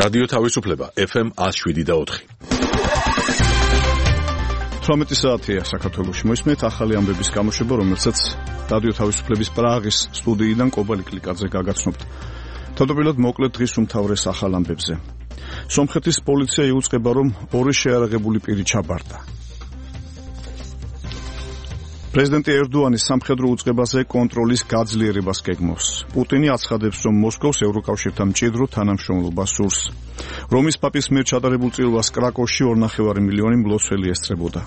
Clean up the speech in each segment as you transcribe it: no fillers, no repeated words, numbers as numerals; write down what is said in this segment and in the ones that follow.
რადიო თავისუფლება FM 107.4. 18 საათია საქართველოში. მოისმენთ ახალი ამბების გამოშვება, რომელსაც რადიო თავისუფლების პრაღის სტუდიიდან კობალი კლიკაძე გაგაცნობთ. თავდაპირველად მოკლედ დღის უმთავრეს ახალ ამბებზე. სომხეთის პოლიცია იუწყება, რომ ორი შეარაღებული პირი ჩაბარდა. პრეზიდენტი ერდოანის სამხედრო უწყებაზე კონტროლის გაძლიერებას გეგმავს. პუტინი აცხადებს, რომ მოსკოვს ევროკავშირთან მჭიდრო თანამშრომლობა სურს. რომის პაპის მიერ ჩატარებულ წილვას კრაკოვში 2.5 მილიონი მლოცველი ესწრებოდა.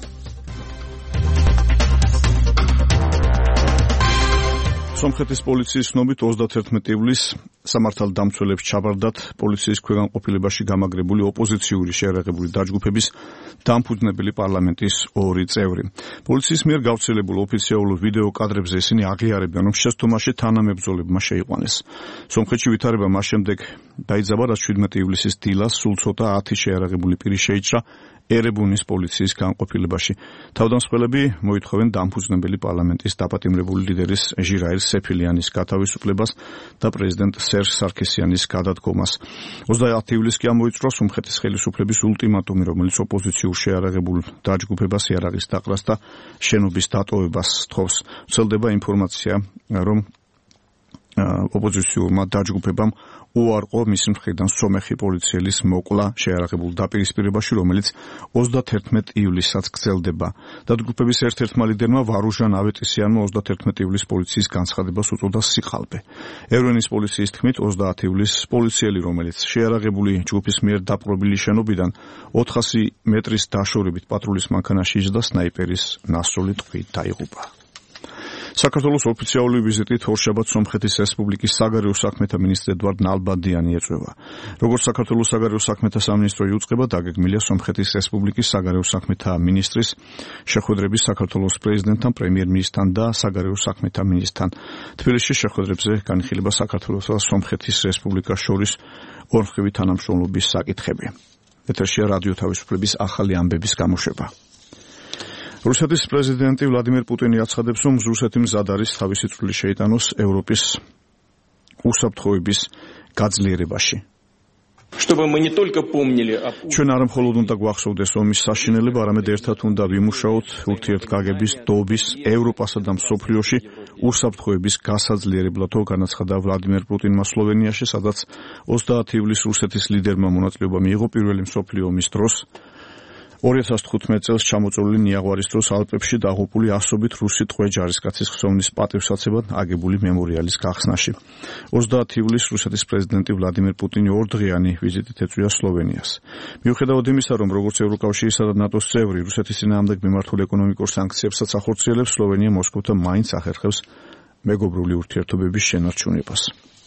სომხეთის პოლიციის ცნობით 31 ივლისს სამართალდამცველებს ჩაბარდათ პოლიციის ქვეგანყოფილებაში გამაგრებული ოპოზიციური შეარაღებული დაჯგუფების დამფუძნებელი პარლამენტის 2 წევრი. პოლიციის მიერ გავრცელებულ ოფიციალურ ვიდეო კადრებზე ისინი აღიარებენ, რომ შეცდომაში თანამებრძოლებმა შეიყვანეს. სომხეთში ვითარება მას შემდეგ დაიძაბა, რაც 17 ივლისის დილას სულ ცოტა 10 შეარაღებული პირი შეიჭრა ერებუნის პოლიციის განყოფილებაში. თავდამსხმელები მოითხოვენ დამფუძნებელი პარლამენტის დაპატიმრებული ლიდერის ჟირაირ სეფილიანის გათავისუფლებას და პრეზიდენტ სერჟ სარქისიანის გადადგომას. 30 ივლისს კი ამოიწურა სომხეთის ხელისუფლების ულტიმატუმი, რომელიც ოპოზიციურ შეარაღებულ დაჯგუფებას იარაღის დაყრას და შენობის დატოვებას სთხოვს. ვრცელდება ინფორმაცია, რომ ოპოზიციურმა დაჯგუფებამ უარყო მისი მხრიდან სომეხი პოლიციელის მოკლა შეარაღებულ დაპირისპირებაში, რომელიც 31 ივლისსაც გრძელდება. დაჯგუფების ერთ-ერთმა ლიდერმა ვარუჟან ავეტისიანმა 31 ივლისს პოლიციის განცხადებას უწოდა სიხალბე. ერევნის პოლიციის თქმით, 30 ივლისს პოლიციელი, რომელიც შეარაღებული ჯგუფის მიერ დაპყრობილი შენობიდან 400 მეტრის დაშორებით პატრულის მანქანაში იჯდა სნაიპერის ნასროლი ტყვით დაიღუპა. საქართველოს ოფიციალური ვიზიტით ორშაბათს სომხეთის რესპუბლიკის საგარეო საქმეთა მინისტრი ედვარდ ნალბანდიანი ეწვევა. როგორც საქართველოს საგარეო საქმეთა სამინისტრო იუწყება, დაგეგმილია სომხეთის რესპუბლიკის საგარეო საქმეთა მინისტრის შეხვედრების საქართველოს პრეზიდენტთან, პრემიერ-მინისტრთან და საგარეო საქმეთა მინისტრთან. თბილისში შეხვედრებზე განიხილება საქართველოსა და სომხეთის რესპუბლიკას შორის ორმხრივი თანამშრომლობის საკითხები. ეთერშია რადიო თავისუფლების ახალი ამბების გამოშვება. რუსეთის პრეზიდენტი ვლადიმერ პუტინი აცხადებს, რომ რუსეთი მზად არის თავისი წვლილი შეიტანოს ევროპის უსაფრთხოების გაძლიერებაში. ჩვენ არა მხოლოდ უნდა გვახსოვდეს ომის საშინელება, არამედ ერთად უნდა ვიმუშაოთ ურთიერთგაგების, დობის, ევროპასა და მსოფლიოში უსაფრთხოების გასაძლიერებლად, განაცხადა ვლადიმერ პუტინმა სლოვენიაში, სადაც 30 ივლისს რუსეთის ლიდერმა მონაწილეობა მიიღო პირველი მსოფლიო ომის დროს. 2015 წელს ჩამოწოლილი ნიაღვარის დროს ალპებში დაღუპული ასობით რუსი ტყვე-ჯარისკაცის ხსოვნის პატივსაცემად აგებული მემორიალის გახსნაში. 30 ივლისს რუსეთის პრეზიდენტი ვლადიმერ პუტინი ორდღიანი ვიზიტით ეწვია სლოვენიას. მიუხედავად იმისა, რომ როგორც ევროკავშირისა და ნატოს წევრი რუსეთის წინააღმდეგ მიმართულ ეკონომიკურ სანქციებსაც ახორციელებს, სლოვენია მოსკოვთან მაინც ახერხებს მეგობრული ურთიერთობების შენარჩუნებას.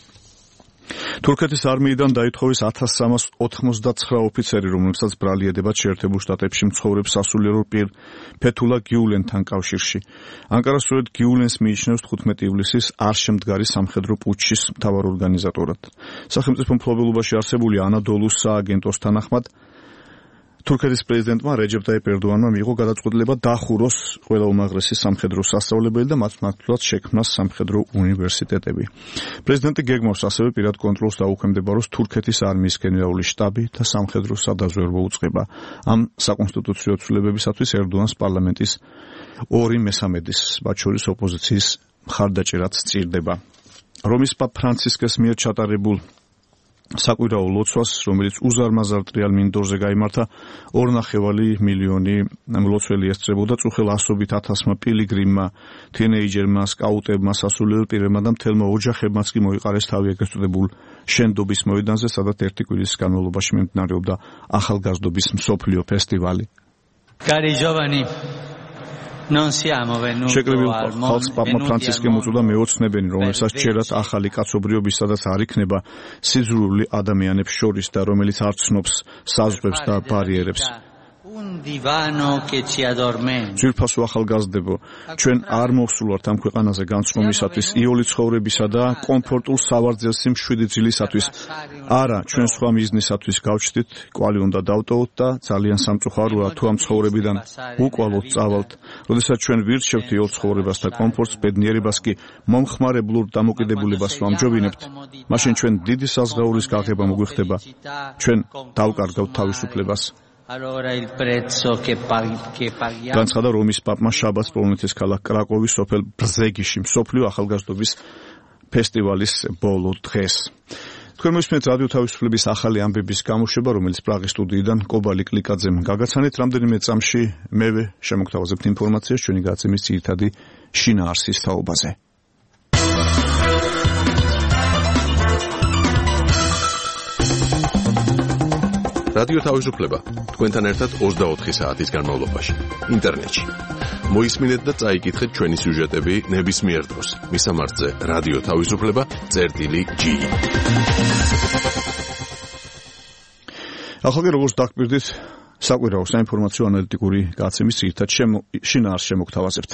თურქეთის არმიიდან დაითხოვეს 1389 ოფიცერი, რომლებსაც ბრალი ედებათ შეერთებულ შტატებში მცხოვრებ სასულიერო პირ ფეთულა გიულენთან კავშირში. ანკარა სწორედ გიულენს მიიჩნევს 15 ივლისის არშემდგარი სამხედრო პუტჩის მთავარ ორგანიზატორად. სახელმწიფო მფლობელობაში არსებული ანადოლუს სააგენტოს თანახმად, თურქეთის პრეზიდენტმა რეჯეპ ტაიპ ერდოანმა მიიღო გადაწყვეტილება დახუროს ყველა უმაღლესი სამხედრო სასწავლებელი და მათ მართლაც შექმნას სამხედრო უნივერსიტეტები. პრეზიდენტი გეგმავს ასევე პირად კონტროლს დაუქვემდებაროს თურქეთის არმიის გენერალური შტაბი და სამხედრო სადაზვერვო უწყება. ამ საკონსტიტუციო ცვლილებებისათვის ერდოანს პარლამენტის 2/3-ის, მათ შორის ოპოზიციის მხარდაჭერაც სჭირდება. რომის პაპ ფრანცისკეს მიერ ჩატარებულ საკვირაო ლოცვას, რომელიც უზარმაზარ ტრიალ მინდორზე გაიმართა, 2.5 მილიონი მლოცველი ესწრებოდა, წუხელ ასობით 1000-მა პილიგრიმმა, თინეიჯერმა, სკაუტებმა, სასულიერო პირებმა და მთელმა ოჯახებმაც კი მოიყარეს თავი ეგრეთ წოდებულ შენდობის მოედანზე, სადაც ერთი კვირის განმავლობაში მიმდინარეობდა ახალგაზრდობის მსოფლიო ფესტივალი. Cari giovani, non siamo venuti შეკრებილ ხალხს პაპმა ფრანცისკემ უწოდა მეოცნებენი, რომელსაც ჯერათ ახალი კაცობრიობის, სადაც არ იქნება სიძულვილი ადამიანებს შორის და რომელიც არ ცნობს საზღვრებს და ბარიერებს. ძვირფასო ახალგაზრდებო, ჩვენ არ მოხსულვართ ამ ქვეყანაზე განწყობისათვის, იოლი ცხოვრებისა და კომფორტულ სავარძელში მშვიდი ძილისათვის. არა, ჩვენ სხვა მიზნისათვის გავჩდით, კვალი უნდა დავტოვოთ და ძალიან სამწუხაროა თუ ამ ცხოვრებიდან უკვალოთ წავალთ. როდესაც ჩვენ ვირჩევთ იოლ ცხოვრებას და კომფორტს, ბედნიერებას კი მომხმარებლურ დამოკიდებულებას ვამჯობინებთ, მაშინ ჩვენ დიდი საზღაურის გაღება მოგვიხდება. ჩვენ დავკარგავთ თავისუფლებას. განცხადა რომის პაპმა შაბათს პოლონეთის ქალაქ კრაკოვის სოფელ ბრზეგიში მსოფლიო ახალგაზრდობის ფესტივალის ბოლო დღეს. თქვენ მოსმენთ რადიო თავისუფლების ახალი ამბების გამოშვება, რომელიც პრაღის სტუდიიდან კობალი კლიკაძემ გაგაცანეთ. რამდენიმე წამში მევე შემოგთავაზებთ ინფორმაციას ჩვენი გაცემის ძირითადი შინაარსის თაობაზე. რადიო თავისუფლება თქვენთან ერთად 24 საათის განმავლობაში ინტერნეტში. მოისმინეთ და წაიკითხეთ ჩვენი სიუჟეტები ნებისმიერ დროს. მისამართზე რადიო თავისუფლება.gi. ახლა როგორც დაგკვირდით, საკვირაო საინფორმაციო ანალიტიკური გაცემის ძირითად შინაარსს შემოგთავაზებთ.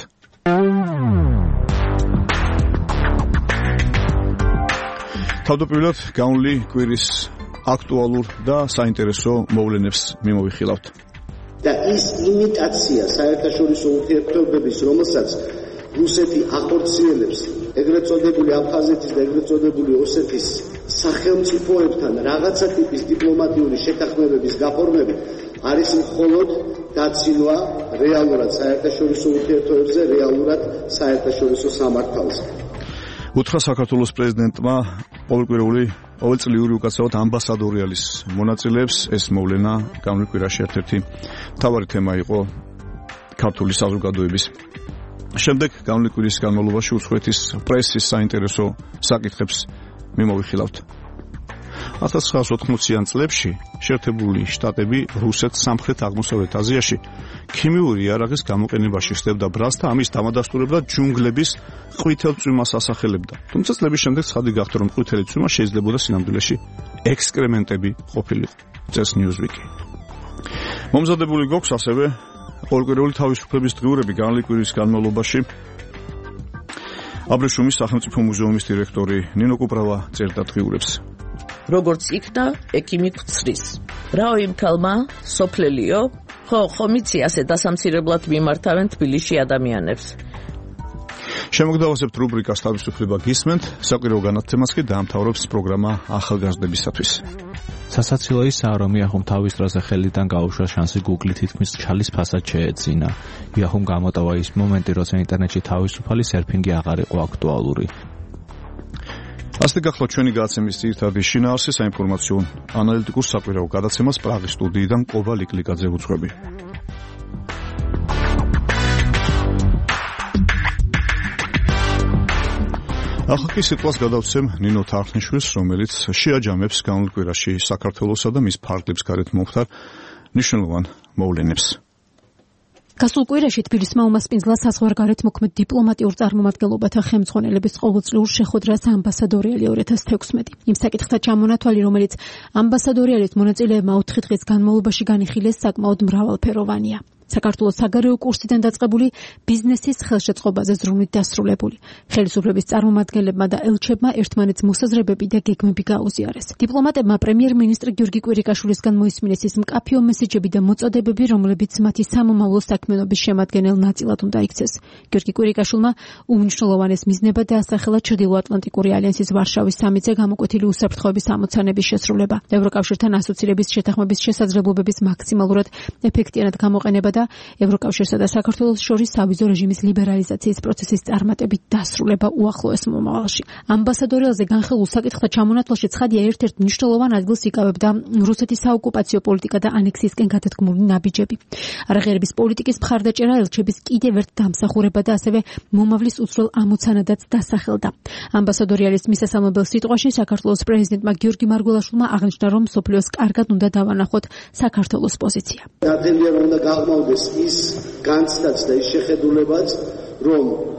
თავდაპირველად განვლი კვირის აქტუალურ და საინტერესო მოვლენებს მიმოვიხილავთ. და ის იმიტაცია საერთაშორისო ურთიერთობების, რომელსაც რუსეთი ახორციელებს ეგრეთ წოდებული აფხაზეთის და ეგრეთ წოდებული ოსეთის სახელმწიფოებთან რაღაცა ტიპის დიპლომატიური შეთანხმებების გაფორმებით, არის მხოლოდ დაცინვა რეალურად საერთაშორისო ურთიერთობებზე, რეალურად საერთაშორისო სამართალზე. უთხრა საქართველოს პრეზიდენტმა ყოველწლიური უკაცრავად ამბასადორიალის მონაწილეებს. ეს მოვლენა განვლილ კვირაში ერთ-ერთი მთავარი თემა იყო ქართული საზოგადოების. შემდეგ განვლილ კვირის განმავლობაში უცხოეთის პრესის საინტერესო საკითხებს მიმოვიხილავთ. 1980-იან წლებში შეერთებული შტატები რუსეთს სამხრეთ-აღმოსავლეთ აზიაში ქიმიური იარაღის გამოყენებაში ხდებდა ბრალს და ამის დამადასტურებლად ჯუნგლების ყვითელ წვიმას ასახელებდა. თუმცა წლების შემდეგ ცხადი გახდა, რომ ყვითელი წვიმა შეიძლებოდა სინამდვილეში ექსკრემენტები ყოფილიყო. წეს Newsweek-ი. მომზადებული გვაქვს ასევე ყოველკვირეული თავისუფლების დღიურები განვლილ კვირის განმავლობაში. აბრეშუმის სახელმწიფო მუზეუმის დირექტორი ნინო კუპრავა წერდა დღიურებს. როგორც იქნა ექიმი გვცრის. რაო იმ ქალმა სოფლელიო, ხო მიცი ასე დასამცირებლად მიმართავენ თბილისში ადამიანებს. შემოგთავაზებთ რუბრიკას თავისუფლება გისმენთ, საკვირაო განათემას კი დაამთავრებს პროგრამა ახალგაზრდებისათვის. სასაცილო ისაა, რომ იახუმ თავის დროზე ხელიდან გაუშვა შანსი Google თითქმის ჩალის ფასად შეეძინა. იახუმ გამოტოვა ის მომენტი, როცა ინტერნეტში თავისუფალი სერფინგი აღარ იყო აქტუალური. ასეთი გახლა ჩვენი გადაცემის ძირითადი შინაარსი საინფორმაციო ანალიტიკურ საკვირაო გადაცემას პრაღის სტუდიიდან კობალი კლიკაძე უძღვები. ახლა კი სიტყვას გადავცემ ნინო თარხნიშვილს, რომელიც შეაჯამებს განვლილ კვირაში საქართველოსა და მის ფარგლებს გარეთ მომხდარ მნიშვნელოვან მოვლენებს. გასულ კვირაში თბილისმა უმასპინძლა საზღვარგარეთ მოქმედ დიპლომატიურ წარმომადგენლობათა ხელმძღვანელების ყოველწლიურ შეხვედრას ამბასადორიალი 2016. იმ საკითხთა ჩამონათვალი, რომელიც ამბასადორიალის მონაწილეებმა 4 დღის განმავლობაში განიხილეს, საკმაოდ მრავალფეროვანია. საქართველოს საგარეო კურსიდან დაწყებული ბიზნესის ხელშეწყობაზე ზრუნვით დასრულებული. ხელისუფლების წარმომადგენლებმა და ელჩებმა ერთმანეთს მოსაზრებები და გეგმები გაუზიარეს. დიპლომატებმა პრემიერ-მინისტრი გიორგი კვირიკაშვილისგან მოისმინეს ის მკაფიო მესეჯები და მოწოდებები, რომლებიც მათი სამომავლო საქმიანობის შემადგენელ ნაწილად უნდა იქცეს. გიორგი კვირიკაშვილმა უმნიშვნელოვანეს მიზნებად დაასახელა ჩრდილოატლანტიკური ალიანსის ვარშავის სამიტზე გამოკვეთილი უსაფრთხოების ამოცანების შესრულება, ევროკავშირთან ასოცირების შეთანხმების შესაძლებლობების მაქსიმალურად ეფექტიანად გამოყენება და ევროკავშირსა და საქართველოს შორის სავიზო რეჟიმის ლიბერალიზაციის პროცესის წარმატებით დასრულება უახლოეს მომავალში. ამბასადორიალზე განხილულ საკითხთა ჩამონათვალში ცხადია ერთ-ერთ მნიშვნელოვან ადგილს იკავებდა რუსეთის საოკუპაციო პოლიტიკა და ანექსიისკენ გადადგმული ნაბიჯები. არაღიარების პოლიტიკის მხარდაჭერა, ელჩების კიდევ ერთ დამსახურება და ასევე მომავლის უცვლელ ამოცანადაც დასახელდა. ამბასადორიალის მისასალმებელ სიტყვაში საქართველოს პრეზიდენტმა გიორგი მარგველაშვილმა აღნიშნა, რომ მსოფლიოს კარგად უნდა დავანახოთ საქართველოს პოზიცია. ნათელია უნდა გაღმავდეს ის განცდაც და ის შეხედულებაც, რომ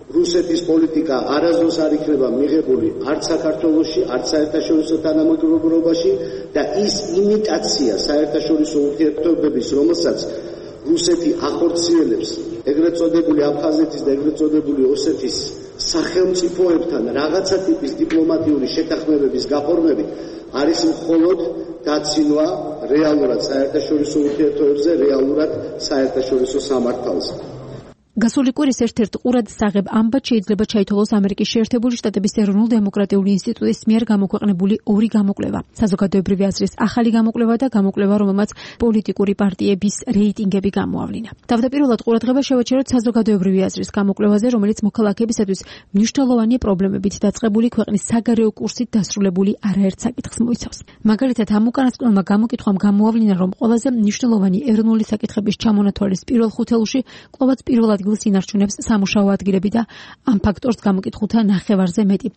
რუსეთის პოლიტიკა არასდროს არ იქნება მიღებული არც საქართველოში, არც საერთაშორისო თანამედროვეობაში და ის იმიტაცია საერთაშორისო ურთიერთობების, რომელსაც რუსეთი ახორციელებს ეგრეთ წოდებული აფხაზეთის და ეგრეთ წოდებული ოსეთის სახელმწიფოებთან რაღაცა ტიპის დიპლომატიური შეთანხმებების გაფორმებით არის მხოლოდ დაცინვა რეალურად საერთაშორისო ურთიერთობებზე, რეალურად საერთაშორისო სამართალზე. გასული კვირის ერთ-ერთ ყურად საღებ ამბად შეიძლება ჩაითვალოს ამერიკის შეერთებული შტატების ეროვნულ-დემოკრატიული ინსტიტუტის მიერ გამოქვეყნებული ორი გამოკვლევა. საზოგადოებრივი აზრის ახალი გამოკვლევა და გამოკვლევა, რომელმაც პოლიტიკური პარტიების რეიტინგები გამოავლინა. თავდაპირველად ყურადღება შევაჩეროთ საზოგადოებრივი აზრის გამოკვლევაზე, რომელიც მოქალაქეებისათვის მნიშვნელოვანი პრობლემებით დაწყებული ქვეყნის საგარეო კურსით დასრულებული არაერთ საკითხს მოიცავს. მაგალითად, ამ უკანასკნელმა გამოკითხვამ გამოავლინა, რომ ყველაზე მნიშვნელოვანი ეროვნული საკითხების ჩამონათვალის პირველ ხუთელში კვლავაც პირველ ადგილს ინარჩუნებს სამუშაო ადგილები და ამ ფაქტორს გამოკითხულთა ნახევარზე მეტი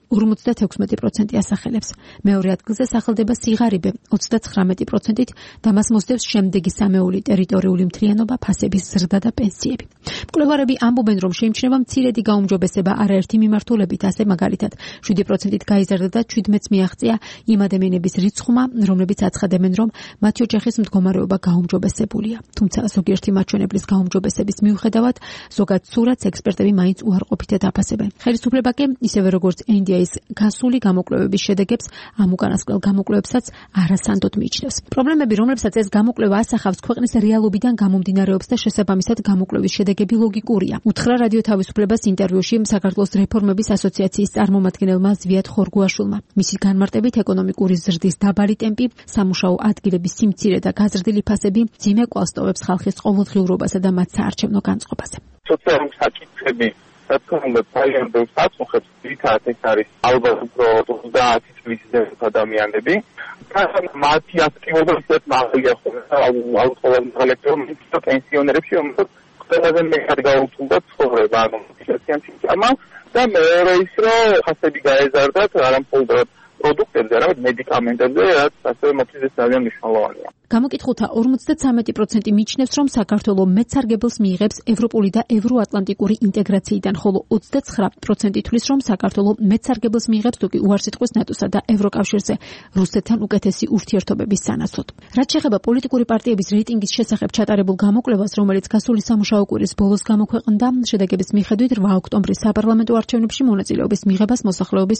56% ასახელებს. მეორე ადგილზე სახელდება სიღარიბე 39%-ით და მას მოსდევს შემდეგი სამეული ტერიტორიული მთლიანობა, ფასების ზრდა და პენსიები. მკვლევარები ამბობენ, რომ შეიმჩნევა მცირედი გაუმჯობესება არაერთი მიმართულებით, ასე მაგალითად 7%-ით გაიზარდა და 17-ს მიაღწია იმ ადამიანების რიცხვმა, რომლებიც აცხადებენ, რომ მათი ოჯახის მდგომარეობა გაუმჯობესებულია. თუმცა ზოგიერთი მაჩვენებლის გაუმჯობესების მიუხედავად ზოგად სურათს ექსპერტები მაინც უარყოფითად აფასებენ. ხელისუფლება კი ისევე როგორც NDI-ის გასული გამოკვლევების შედეგებს ამ უკანასკნელ გამოკვლევებსაც არასანდოდ მიიჩნევს. პრობლემები, რომლებსაც ეს გამოკვლევა ასახავს, ქვეყნის რეალობიდან გამომდინარეობს და შესაბამისად გამოკვლევის შედეგები ლოგიკურია. უთხრა რადიო თავისუფლებას ინტერვიუში საქართველოს რეფორმების ასოციაციის წარმომადგენელმა ზვიად ხორგუაშვილმა. მისი განმარტებით ეკონომიკური ზრდის დაბალი ტემპი, სამუშაო ადგილების სიმცირე და გაზრდილი ფასები ძიმე კვალსტოვებს ხალხის ყოველდღიურობასა და მათ საარჩევნო განწყობაზე. სოციალური საკითხები, რაც საერთოდ საწუხებს, ძირითადად ეს არის ალბათ უფრო 30 წლის ზემოთ ადამიანები. მათი აქტივობა ისეთ მაღალია ხოლმე, აუცილებლად მაღალია, რომ პენსიონერებში რომელსაც ყველაზე მეტად გაუწევდა ცხოვრება, ანუ სოციალიზაცია და მეორე ის, რომ ფასები გაეზარდათ არამხოლოდ პროდუქტებზე, არამედ მედიკამენტებზე, რაც ასევე მათთვის ძალიან მნიშვნელოვანია. გამოკითხულთა 53% მიიჩნევს, რომ საქართველო მეცარგებელს მიიღებს ევროპული და ევროატლანტიკური ინტეგრაციიდან, ხოლო 29% თვლის, რომ საქართველო მეცარგებელს მიიღებს თუკი უარსიტყვის ნატოსა და ევროკავშირზე რუსეთთან უკეთესი ურთიერთობების სანაცვლოდ. რაც შეეხება პოლიტიკური პარტიების რეიტინგის შესახებ ჩატარებულ გამოკვლევას, რომელიც გასული სამუშაო კვირის ბოლოს გამოქვეყნდა, შედეგების მიხედვით 8 ოქტომბრის საპარლამენტო არჩევნებში მონაწილეობის მიღებას მოსახლეობის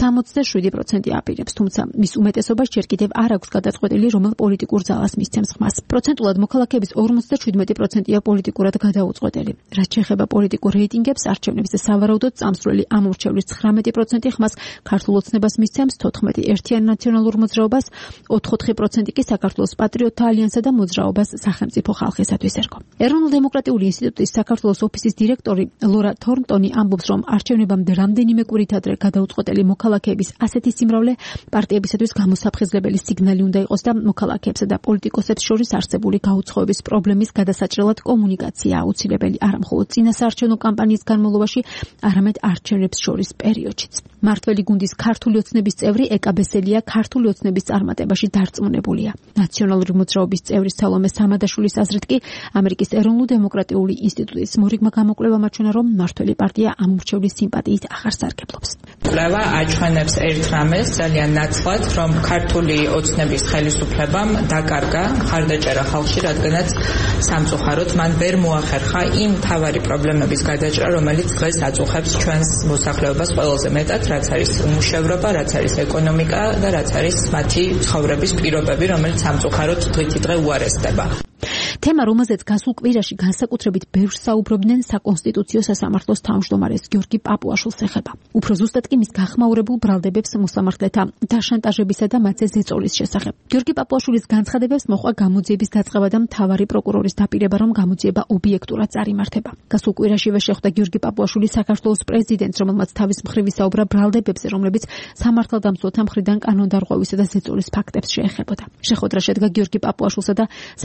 67% აპირებს, თუმცა მის უმეტესობას ჯერ კიდევ არ აქვს გადაწყვეტილი, რომელ პოლიტიკურ ძალას მისცემს ხმას. პროცენტულად მოქალაქეების 57%-ია პოლიტიკურად გადაუწყვეტელი. რაც შეეხება პოლიტიკურ რეიტინგებს, არჩევნებზე სავარაუდოდ წამსვლელი ამორჩევლის 19% ხმას ქართულ ოცნებას მისცემს, 14% ერთიან ნაციონალურ მოძრაობას, 84% კი საქართველოს პატრიოტთა ალიანსსა და მოძრაობას სახელმწიფო ხალხისათვის ერგო. ეროვნულ-დემოკრატიული ინსტიტუტის საქართველოს ოფისის დირექტორი ლორა თორნტონი ამბობს, რომ არჩევნებამდე რამდენიმე კვირით ადრე გადაუწყვეტელი მოქალაქეების ასეთი სიმრავლე პარტიებისათვის გამოსაფხიზლებელი სიგნალი უნდა იყოს და მოქალაქეებსა და პოლიტიკოსებს შორის არსებული გაუცხოების პრობლემის გადასაჭრელად კომუნიკაცია აუცილებელი არა მხოლოდ წინასაარჩევნო კამპანიის განმავლობაში, არამედ არჩევნებს შორის პერიოდშიც. მართველი გუნდის ქართული ოცნების წევრი ეკა ბესელია ქართული ოცნების წარმატებაში დარწმუნებულია. ნაციონალური მოძრაობის წევრი სალომე სამადაშვილის აზრით კი ამერიკის ეროვნულ-დემოკრატიული ინსტიტუტის მორიგმა გამოკვლევა მაჩვენა, რომ მართველი პარტია ამორჩევლის სიმპათიით აღარ სარგებლობს. კვლევა აჩვენებს ერთ რამეს ძალიან ნაცვლად, რომ ქართული ოცნების ხელისუფლებამ დაკარგა მხარდაჭერა ხალხში, რადგანაც სამწუხაროდ მან ვერ მოახერხა იმ მთავარი პრობლემების გადაჭრა, რომელიც დღეს აწუხებს ჩვენს მოსახლეობას ყველაზე მეტად, რაც არის უმუშევრობა, რაც არის ეკონომიკა და რაც არის მათი ცხოვრების პირობები, რომელიც სამწუხაროდ დღითი დღე უარესდება. თემა, რომელზეც გასულ კვირაში განსაკუთრებით ბევრს საუბრობდნენ საკონსტიტუციო სასამართლოს თავმჯდომარეს გიორგი პაპუაშვილს ეხება. უფრო ზუსტად კი მის გახმაურებულ ბრალდებებს მოსამართლეთა დაშანტაჟებისა და მათზე ზეწოლის შესახებ. გიორგი პაპუაშვილის განცხადებებს მოჰყვა გამოძიების დაწყება და მთავარი პროკურორის დაპირება, რომ გამოძიება ობიექტურად წარიმართება. გასულ კვირაშივე შეხვდა გიორგი პაპუაშვილი საქართველოს პრეზიდენტს, რომელმაც თავის მხრივ ისაუბრა ბრალდებებზე, რომლებიც სამართალდამცველთა მხრიდან კანონდარღვევისა და ზეწოლის ფაქტებს შეეხებოდა. შეხვედრა შედგა გიორგი პაპუაშვილსა და საქართველოს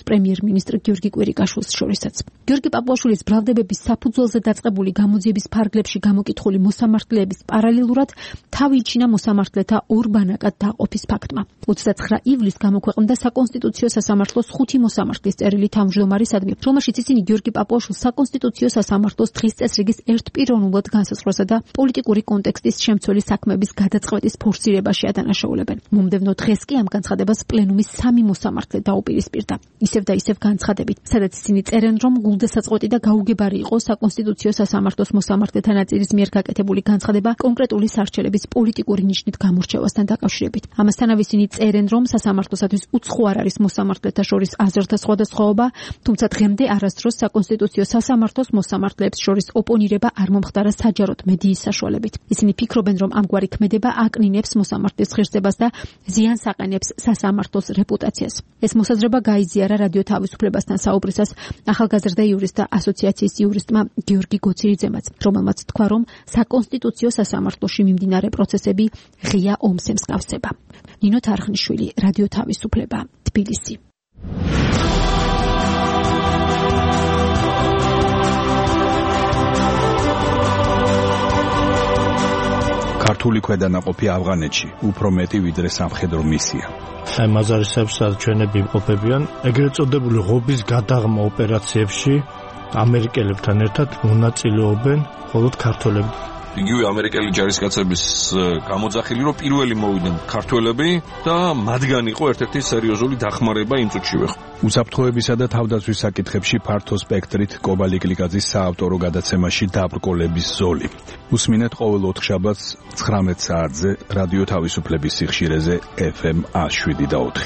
პრემიერ-მინისტრ გიორგი კვირიკაშვილს შორისაც. გიორგი პაპუაშვილის ბრალდებების საფუძველზე დაწყებული გამოძიების ფარგლებში გამოკითხული მოსამართლეების პარალელურად თავი იჩინა მოსამართლეთა ორ ბანაკად დაყოფის ფაქტმა. 29 ივლისს გამოქვეყნდა საკონსტიტუციო სასამართლოს 5 მოსამართლის წერილი თავმჯდომარისადმი, რომელშიც ისინი გიორგი პაპუაშვილს საკონსტიტუციო სასამართლოს დღის წესრიგის ერთპიროვნულად განსაზღვრასა და პოლიტიკური კონტექსტის შემცველი საქმეების გადაწყვეტის ფორსირებაში ადანაშაულებენ. მომდევნო დღეს კი ამ განცხადებას პლენუმის 3 მოსამართლე დაუპირისპირდა. ისევ და ისევ განცხადებით, სადაც ისინი წერენ, რომ გულდასაწყვეტი და გაუგებარი იყო საკონსტიტუციო სასამართლოს მოსამართლეთა ნაწილის მიერ გაკეთებული განცხადება კონკრეტული სარჩელების პოლიტიკური ნიშნით გამორჩევასთან დაკავშირებით. ამასთანავე ისინი წერენ, რომ სასამართლოსათვის უცხო არ არის მოსამართლეთა შორის აზრთა სხვადასხვაობა, თუმცა დღემდე არასდროს საკონსტიტუციო სასამართლოს მოსამართლეებს შორის ოპონირება არ მომხდარა საჯაროდ მედიის საშუალებით. ისინი ფიქრობენ, რომ ამგვარი ქმედება აკნინებს მოსამართლის ღირსებას და ზიანს აყენებს სასამართლოს რეპუტაციას. ეს მოსაზრება გაიზიარა რადიო თავისუფლებასთან საუბრისას ახალგაზრდა იურისტთა ასოციაციის იურისტმა გიორგი გოცირიძემაც, რომელმაც თქვა, რომ საკონსტიტუციო სასამართლოში მიმდინარე პროცესები ღია ომს ემსგავსება. ნინო თარხნიშვილი, რადიო თავისუფლება, თბილისი. ქართული ქვედანაყოფი ავღანეთში უფრო მეტი ვიდრე სამხედრო მისია. აი მაზარისებს ჩვენები იმყოფებიან ეგრეთ წოდებული ღობის გადაღმა ოპერაციებში ამერიკელებთან ერთად მონაწილეობენ მხოლოდ ქართველები. იგივე ამერიკელი ჯარისკაცების გამოძახილი, რომ პირველი მოვიდნენ ქართველები და მათგან იყო ერთ-ერთი სერიოზული დახმარება იმ წუთშივე. უსაფრთხოებისა და თავდაცვის საკითხებში ფართო სპექტრით კობალი კლიკაძის საავტორო გადაცემაში დაბრკოლების ზოლი. უსმინეთ ყოველ ოთხშაბათს 19 საათზე რადიო თავისუფლების სიხშირეზე FM 107.4.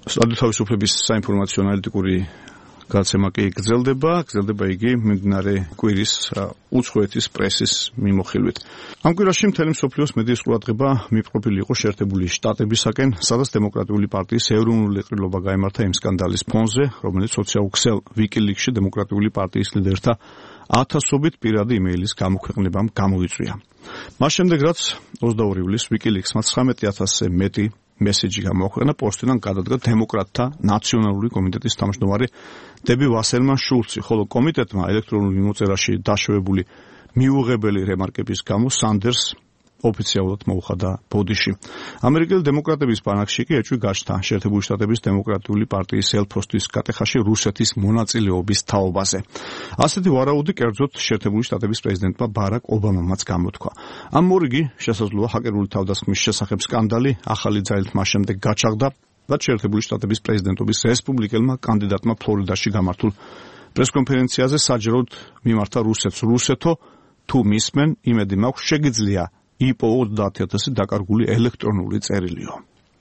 რადიო თავისუფლების საინფორმაციო ანალიტიკური გადაცემა კი გრძელდება იგი მიმდინარე კვირის უცხოეთის პრესის მიმოხილვით. ამ კვირაში მთელი მსოფლიოს მედიის ყურადღება მიპყრობილი იყო შეერთებული შტატებისაკენ, სადაც დემოკრატიული პარტიის ეროვნული ყრილობა გაიმართა იმ სკანდალის ფონზე, რომელიც სოციალურ ქსელ WikiLeaks-ში დემოკრატიული პარტიის ლიდერთა ათასობით პირადი იმეილის გამოქვეყნებამ გამოიწვია. მას შემდეგ, რაც 22 ივლისს WikiLeaks-მა 19,000-ზე მეტი მესიჯი გამოაქვეყნა, პოსტიდან გადადგა დემოკრატთა ნაციონალური კომიტეტის თავმჯდომარე დები ვასერმან შულცი, ხოლო კომიტეტმა ელექტრონულ მიმოწერაში დაშვებული მიუღებელი რემარკების გამო სანდერს ოფიციალურად მოუხადა ბოდიში. ამერიკელი დემოკრატების ბანაკში კი ეჭვი გაჩნდა შეერთებული შტატების დემოკრატიული პარტიის ელფოსტის კატეხაში რუსეთის მონაწილეობის თაობაზე. ასეთი ვარაუდი კერძოდ შეერთებული შტატების პრეზიდენტმა ბარაკ ობამამაც გამოთქვა. ამ მორიგი შესაძლოა ჰაკერული თავდასხმის შესახებ სკანდალი ახალი ძალით მას შემდეგ გაჩაღდა, რაც შეერთებული შტატების პრეზიდენტობის რესპუბლიკელმა კანდიდატმა ფლორიდაში გამართულ პრესკონფერენციაზე საჯაროდ მიმართა რუსეთს. რუსეთო, თუ მისმენ, იმედი მაქვს, შეგიძლია იპოვოთ 30,000 დაკარგული ელექტრონული წერილიო.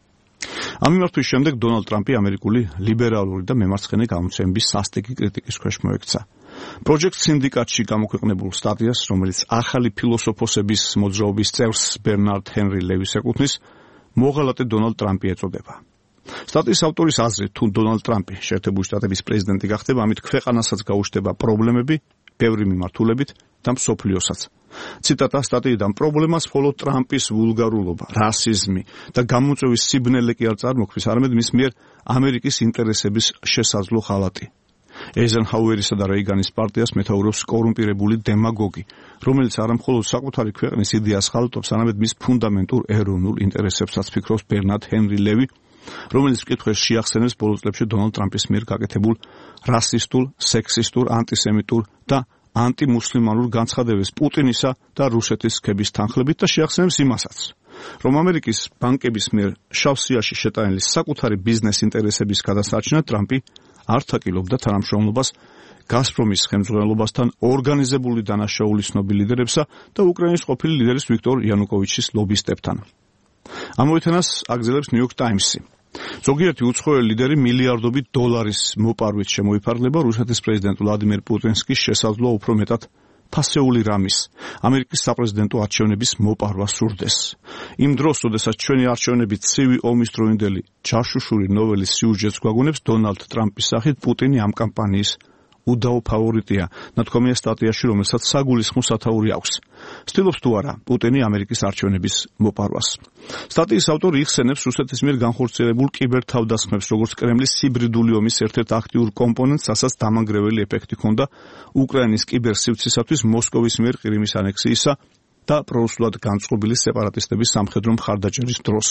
ამ მიმართვის შემდეგ დონალდ ტრამპი ამერიკული ლიბერალური და მემარცხენე გამოცემების სასტიკი კრიტიკის ქვეშ მოექცა. Project Syndicate-ში გამოქვეყნებულ სტატიას, რომელიც ახალი ფილოსოფოსების მოძრაობის წევრს ბერნარდ ჰენრი ლევის ეკუთვნის, მოღალატე დონალდ ტრამპი ეწოდება. სტატიის ავტორის აზრით, თუ დონალდ ტრამპი შეერთებული შტატების პრეზიდენტი გახდება, ამით ქვეყანასაც გაუჩნდება პრობლემები, ბევრი მიმართულებით და მსოფლიოსაც. ციტატა სტატიიდან პრობლემას მხოლოდ ტრამპის ვულგარულობა, რასიზმი და გამოწვევის სიბნელე კი არ წარმოქმნის, არამედ მის მიერ ამერიკის ინტერესების შესაძლო ხალატი. ეიზენჰაუერისა და რეიგანის პარტიას მეთაურობს კორუმპირებული დემაგოგი, რომელიც არამხოლოდ საკუთარი ქვეყნის იდეას ხალატობს, არამედ მის ფუნდამენტურ ეროვნულ ინტერესებსაც ფიქრობს ბერნარდ ჰენრი ლევი, რომელიც კითხვას შეახსენებს ბოლო წლებში დონალდ ტრამპის მიერ გაკეთებულ რასისტულ, სექსისტურ, ანტისემიტურ და ანტიმუსლიმანურ განცხადებებს პუტინისა და რუსეთის ქების თანხლებით და შეახსენებს იმასაც, რომ ამერიკის ბანკების მიერ შავ სიაში შეტანილი საკუთარი ბიზნეს ინტერესების გადასარჩენად ტრამპი არ თაკილობდა თანამშრომლობას გაზპრომის ხელმძღვანელობასთან, ორგანიზებული დანაშაულის ცნობილ ლიდერებსა და უკრაინის ყოფილი ლიდერის ვიქტორ იანუკოვიჩის ლობისტებთან. ამ მოითანას აგზელებს New York Times-ი. ზოგიერთი უცხოელი ლიდერი მილიარდობით დოლარის მოპარვით შემოიფარგლება რუსეთის პრეზიდენტ ვლადიმერ პუტინსკის შესაძლოა უფრო მეტად ფასეული რამის ამერიკის საპრეზიდენტო არჩევნების მოპარვა სურდეს. იმ დროს, როდესაც ჩვენი არჩევნები ცივი ომის დროინდელი ჯაშუშური ნოველის სიუჟეტს გვაგონებს, დონალდ ტრამპის სახით პუტინი ამ კამპანიის უდაო ფავორიტია, ნათქვამია სტატიაში, რომელსაც საგულისხმო სათაური აქვს. ცდილობს თუ არა პუტინი ამერიკის არჩევნების მოპარვას. სტატიის ავტორი იხსენებს რუსეთის მიერ განხორციელებულ კიბერთავდასხმებს, როგორც კრემლის ჰიბრიდული ომის ერთ-ერთ აქტიურ კომპონენტს, რასაც დამანგრეველი ეფექტი ჰქონდა უკრაინის კიბერსივრცისათვის მოსკოვის მიერ ყირიმის ანექსიისა და პრორუსულად განწყობილი სეპარატისტების სამხედრო მხარდაჭერის დროს.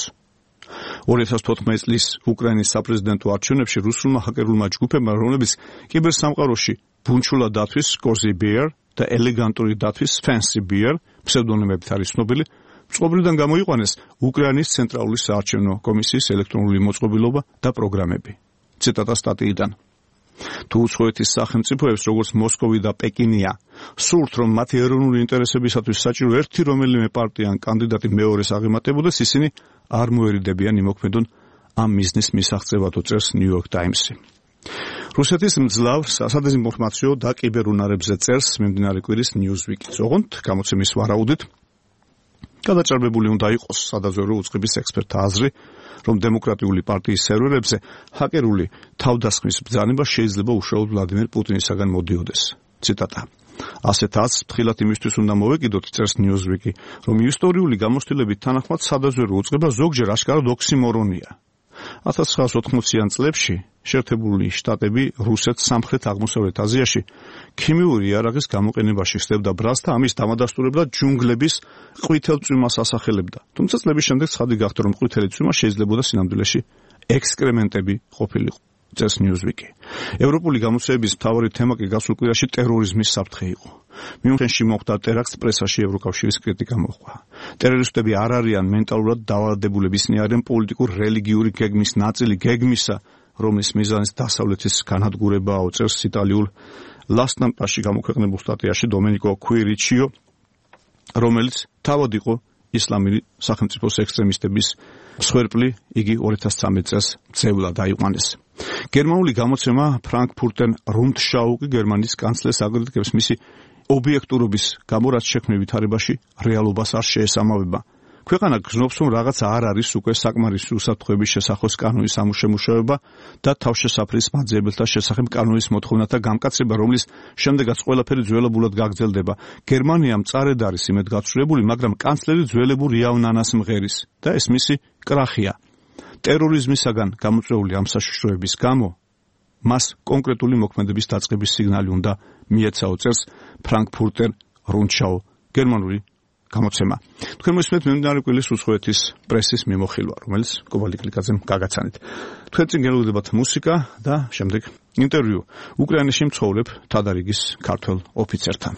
2014 წლის უკრაინის საპრეზიდენტო არჩევნებში რუსულმა ჰაკერულმა ჯგუფებმა, რომლებიც კიბერსამყაროში ბუნჩულა დათვის Cozy Bear და ელეგანტური დათვის Fancy Bear ფსევდონიმებით არის ცნობილი, წყობილიდან გამოიყვანეს უკრაინის ცენტრალური საარჩევნო კომისიის ელექტრონული მოწყობილობა და პროგრამები. ციტატა სტატიიდან. თუ უცხოეთის სახელმწიფოებს, როგორც მოსკოვი და პეკინია, სურთ, რომ მათი ეროვნული ინტერესებისათვის საჭირო ერთი რომელიმე პარტია ან კანდიდატი მეორეს აღემატებოდეს, ისინი არ მოერიდებიან იმოქმედონ ამ მიზნის მისაღწევად, წერს New York Times-ი. რუსეთის მძლავრ სადეზინფორმაციო და კიბერუნარებზე წერს მიმდინარე კვირის Newsweek-ი. ოღონდ გამოცემის ვარაუდით გადაჭარბებული უნდა იყოს სადაზვერვო უწყების ექსპერტთა აზრი, რომ დემოკრატიული პარტიის სერვერებზე ჰაკერული თავდასხმის ბრძანება შეიძლება უშუალოდ ვლადიმერ პუტინისაგან მოდიოდეს. ციტატა. ასეთაც ფრთხილად იმისთვის უნდა მოვეკიდოთ, წერს Newsweek-ი, რომ ისტორიული გამოცდილებით თანახმად სადაზვერვო უწყება ზოგჯერ აშკარად ოქსიმორონია. 1980-იან წლებში შეერთებული შტატები რუსეთს სამხრეთ-აღმოსავლეთ აზიაში ქიმიური იარაღის გამოყენებაში ხსნებდა ბრალს და ამის დამადასტურებლად ჯუნგლების ყვითელ წვიმას ასახელებდა. თუმცა წლების შემდეგ ცხადი გახდა, რომ ყვითელი წვიმა შეიძლებოდა სინამდვილეში ექსკრემენტები ყოფილიყო. წერს Newsweek-ი. ევროპული გამოცემების მთავარი თემა კი გასულ კვირაში ტერორიზმის საფრთხე იყო. მიუნხენში მოხდა ტერაქტს, პრესაში ევროკავშირის კრიტიკა მოჰყვა. ტერორისტები არ არიან მენტალურად დაავადებულები, ისინი არიან პოლიტიკურ-რელიგიური გეგმის ნაწილი, გეგმისა, რომლის მიზანიც დასავლეთის განადგურებაა, წერს იტალიურ La Stampa-ში გამოქვეყნებულ სტატიაში დომენიკო ქვირიჩიო, რომელიც თავად იყო ისლამური სახელმწიფოს ექსტრემისტების მსხვერპლი, იგი 2013 წელს მძევლად აიყვანეს. გერმანული გამოცემა Frankfurter Rundschau გერმანიის კანცლერს აგრეთვე მისი ობიექტურობის გამო რაც შექმნილ ვითარებაში რეალობას არ შეესამავება. ქვეყანა გრძნობს, რომ რაღაც არ არის უკვე საკმარისი უსაფრთხოების შესახოს კანონის ამუშავება და თავშესაფრის მაძიებელთა შესახებ კანონის მოთხოვნათა გამკაცრება, რომლის შემდეგაც ყველაფერი ძველებურად გაგრძელდება. გერმანია მწარედ არის იმედ გაცვლებული, მაგრამ კანცლერი ძველებურ იავნანას მღერის და ეს მისი კრახია. ტერორიზმისაგან გამოწვეული ამ საშიშროების გამო მას კონკრეტული მოქმედების დაწყების სიგნალი უნდა მიეცაო, წერს Frankfurter Rundschau გერმანული გამოცემა. თქვენ მოსმენთ მიმდინარე კვირის უცხოეთის პრესის მიმოხილვა, რომელიც კობალტ კლიკაძემ გაგაცანით. თქვენ წინ გელოდებათ მუსიკა და შემდეგ ინტერვიუ უკრაინაში მცხოვრებ თადარიგის ქართველ ოფიცერთან.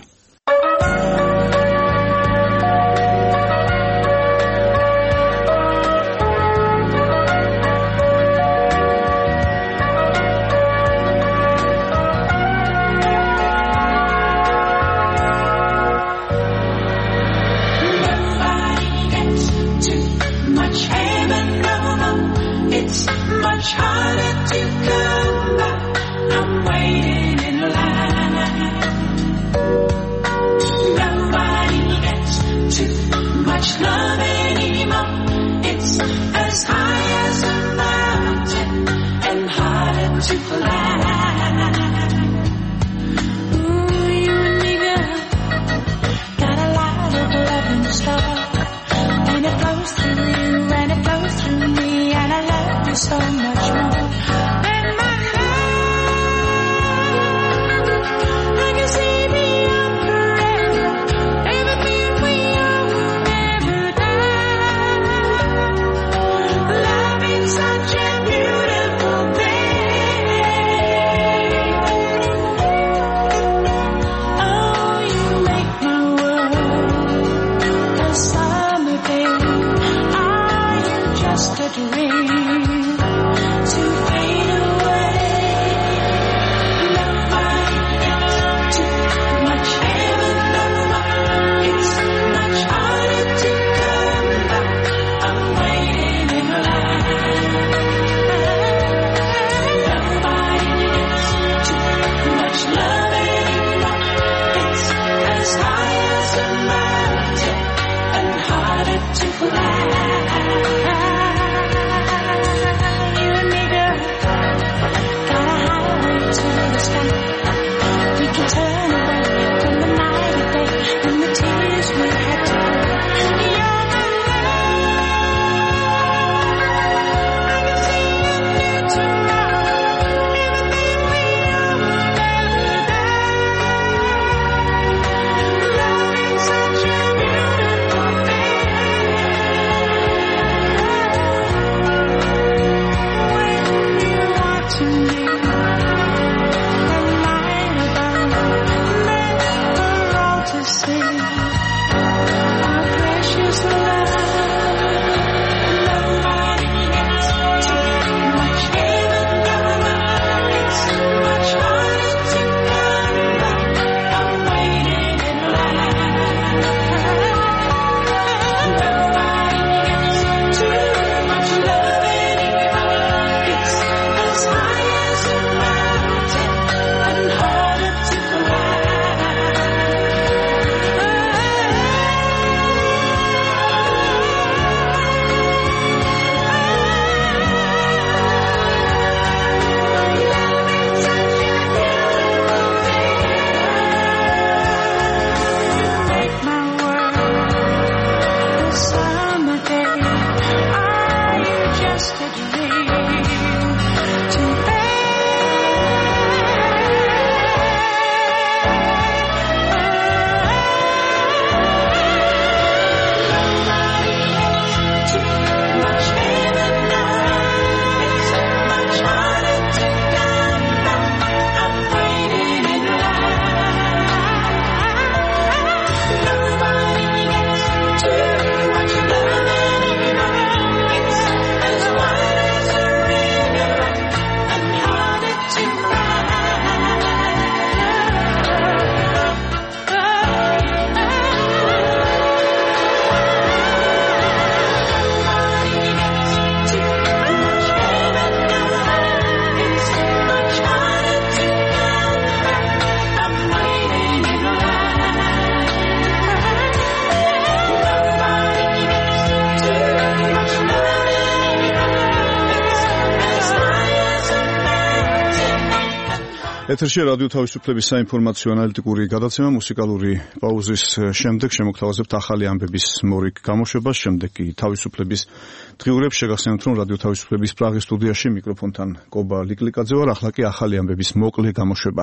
ეთერში რადიო თავისუფლების საინფორმაციო ანალიტიკური გადაცემა მუსიკალური პაუზის შემდეგ შემოგთავაზებთ ახალი ამბების მორიგ გამოშვებას, შემდეგ კი თავისუფლების დღიურებს შეგახსენებთ, რომ რადიო თავისუფლების პრაღის სტუდიაში მიკროფონთან კობა ლიკლიკაძე ვარ, ახლა კი ახალი ამბების მოკლე გამოშვება.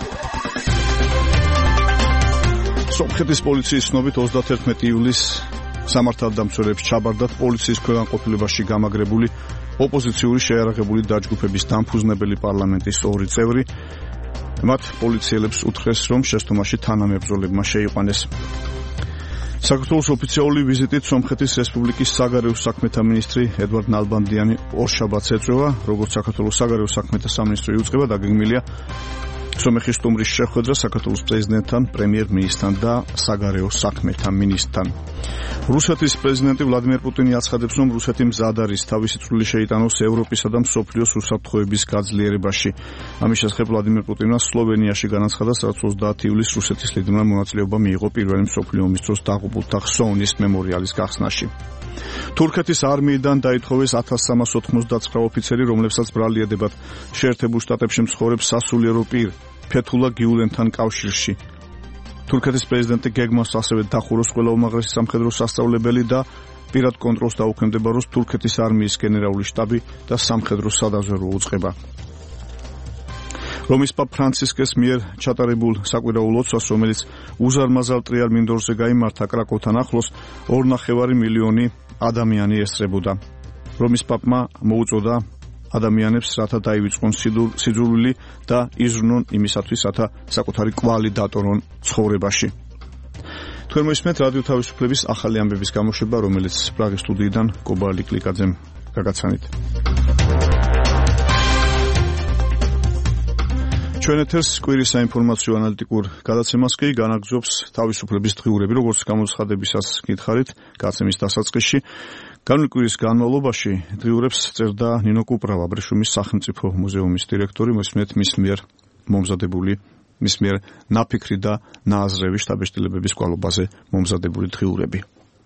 სომხეთის პოლიციის ცნობით 31 ივლისს სამართალდამცველებს ჩაბარდათ პოლიციის ქვეგანყოფილებაში გამაგრებული ოპოზიციური შეიარაღებული დაჯგუფების დამფუძნებელი პარლამენტის 2 წევრი. მათ პოლიციელებს უთხრეს, რომ შეცდომაში თანამებრძოლებმა შეიყვანეს. საქართველოს ოფიციალური ვიზიტით სომხეთის რესპუბლიკის საგარეო საქმეთა მინისტრი ედვარდ ნალბანდიანი ორშაბათს ეწევა, როგორც საქართველოს საგარეო საქმეთა სამინისტრო იუწყება, დაგეგმილია სომეხის სტუმრის შეხვედრა საქართველოს პრეზიდენტთან, პრემიერ-მინისტრთან და საგარეო საქმეთა მინისტრთან. რუსეთის პრეზიდენტი ვლადიმერ პუტინი აცხადებს, რომ რუსეთი მზად არის თავისი წვლილი შეიტანოს ევროპისა და მსოფლიოს უსაფრთხოების გაძლიერებაში. ამის შესახებ ვლადიმერ პუტინმა სლოვენიაში განაცხადა, სადაც 30 ივლისს რუსეთის ლიდერმა მონაწილეობა მიიღო პირველი მსოფლიო ომის დროს დაღუპულთა ხსოვნის მემორიალის გახსნაში. თურქეთის არმიიდან დაითხოვეს 1399 ოფიცერი, რომლებსაც ბრალი ედებათ შეერთებულ შტატებში მცხოვრებ სასულიერო პირ ფეთულა გიულენთან კავშირში. თურქეთის პრეზიდენტი გეგმავს ასევე დახუროს ყველა უმაღლესი სამხედრო სასწავლებელი და პირად კონტროლს დაუქვემდებაროს თურქეთის არმიის გენერალური შტაბი და სამხედრო სადაზვერვო უწყება. რომის პაპ ფრანცისკეს მიერ ჩატარებულ საკვირაო ლოცვას, რომელიც უზარმაზარ ტრიალ მინდორზე გაიმართა კრაკოვთან ახლოს, 2,5 მილიონი ადამიანი ესწრებოდა. რომის პაპმა მოუწოდა ადამიანებს, რათა დაივიწყონ სიძულვილი და იზრუნონ იმისათვის, რათა საკუთარი კვალი დატოვონ ცხოვრებაში. თქვენ მოისმენთ რადიო თავისუფლების ახალი ამბების გამოშვება, რომელიც პრაღის სტუდიიდან კობა ლიკლიკაძემ გაგაცანით. ჩვენ ეთერს კვირის საინფორმაციო ანალიტიკურ გადაცემას კი განაგრძობს თავისუფლების დღიურები, როგორც გამოცხადებისას გითხარით, გაცემის დასაწყისში. განვლილი კვირის განმავლობაში დღიურებს წერდა ნინო კუპრავა, აბრეშუმის სახელმწიფო მუზეუმის დირექტორი, მოსმენთ მის მიერ მომზადებული, მის მიერ ნაფიქრი და ნააზრევი შთაბეჭდილებების კვალობაზე მომზადებული დღიურები.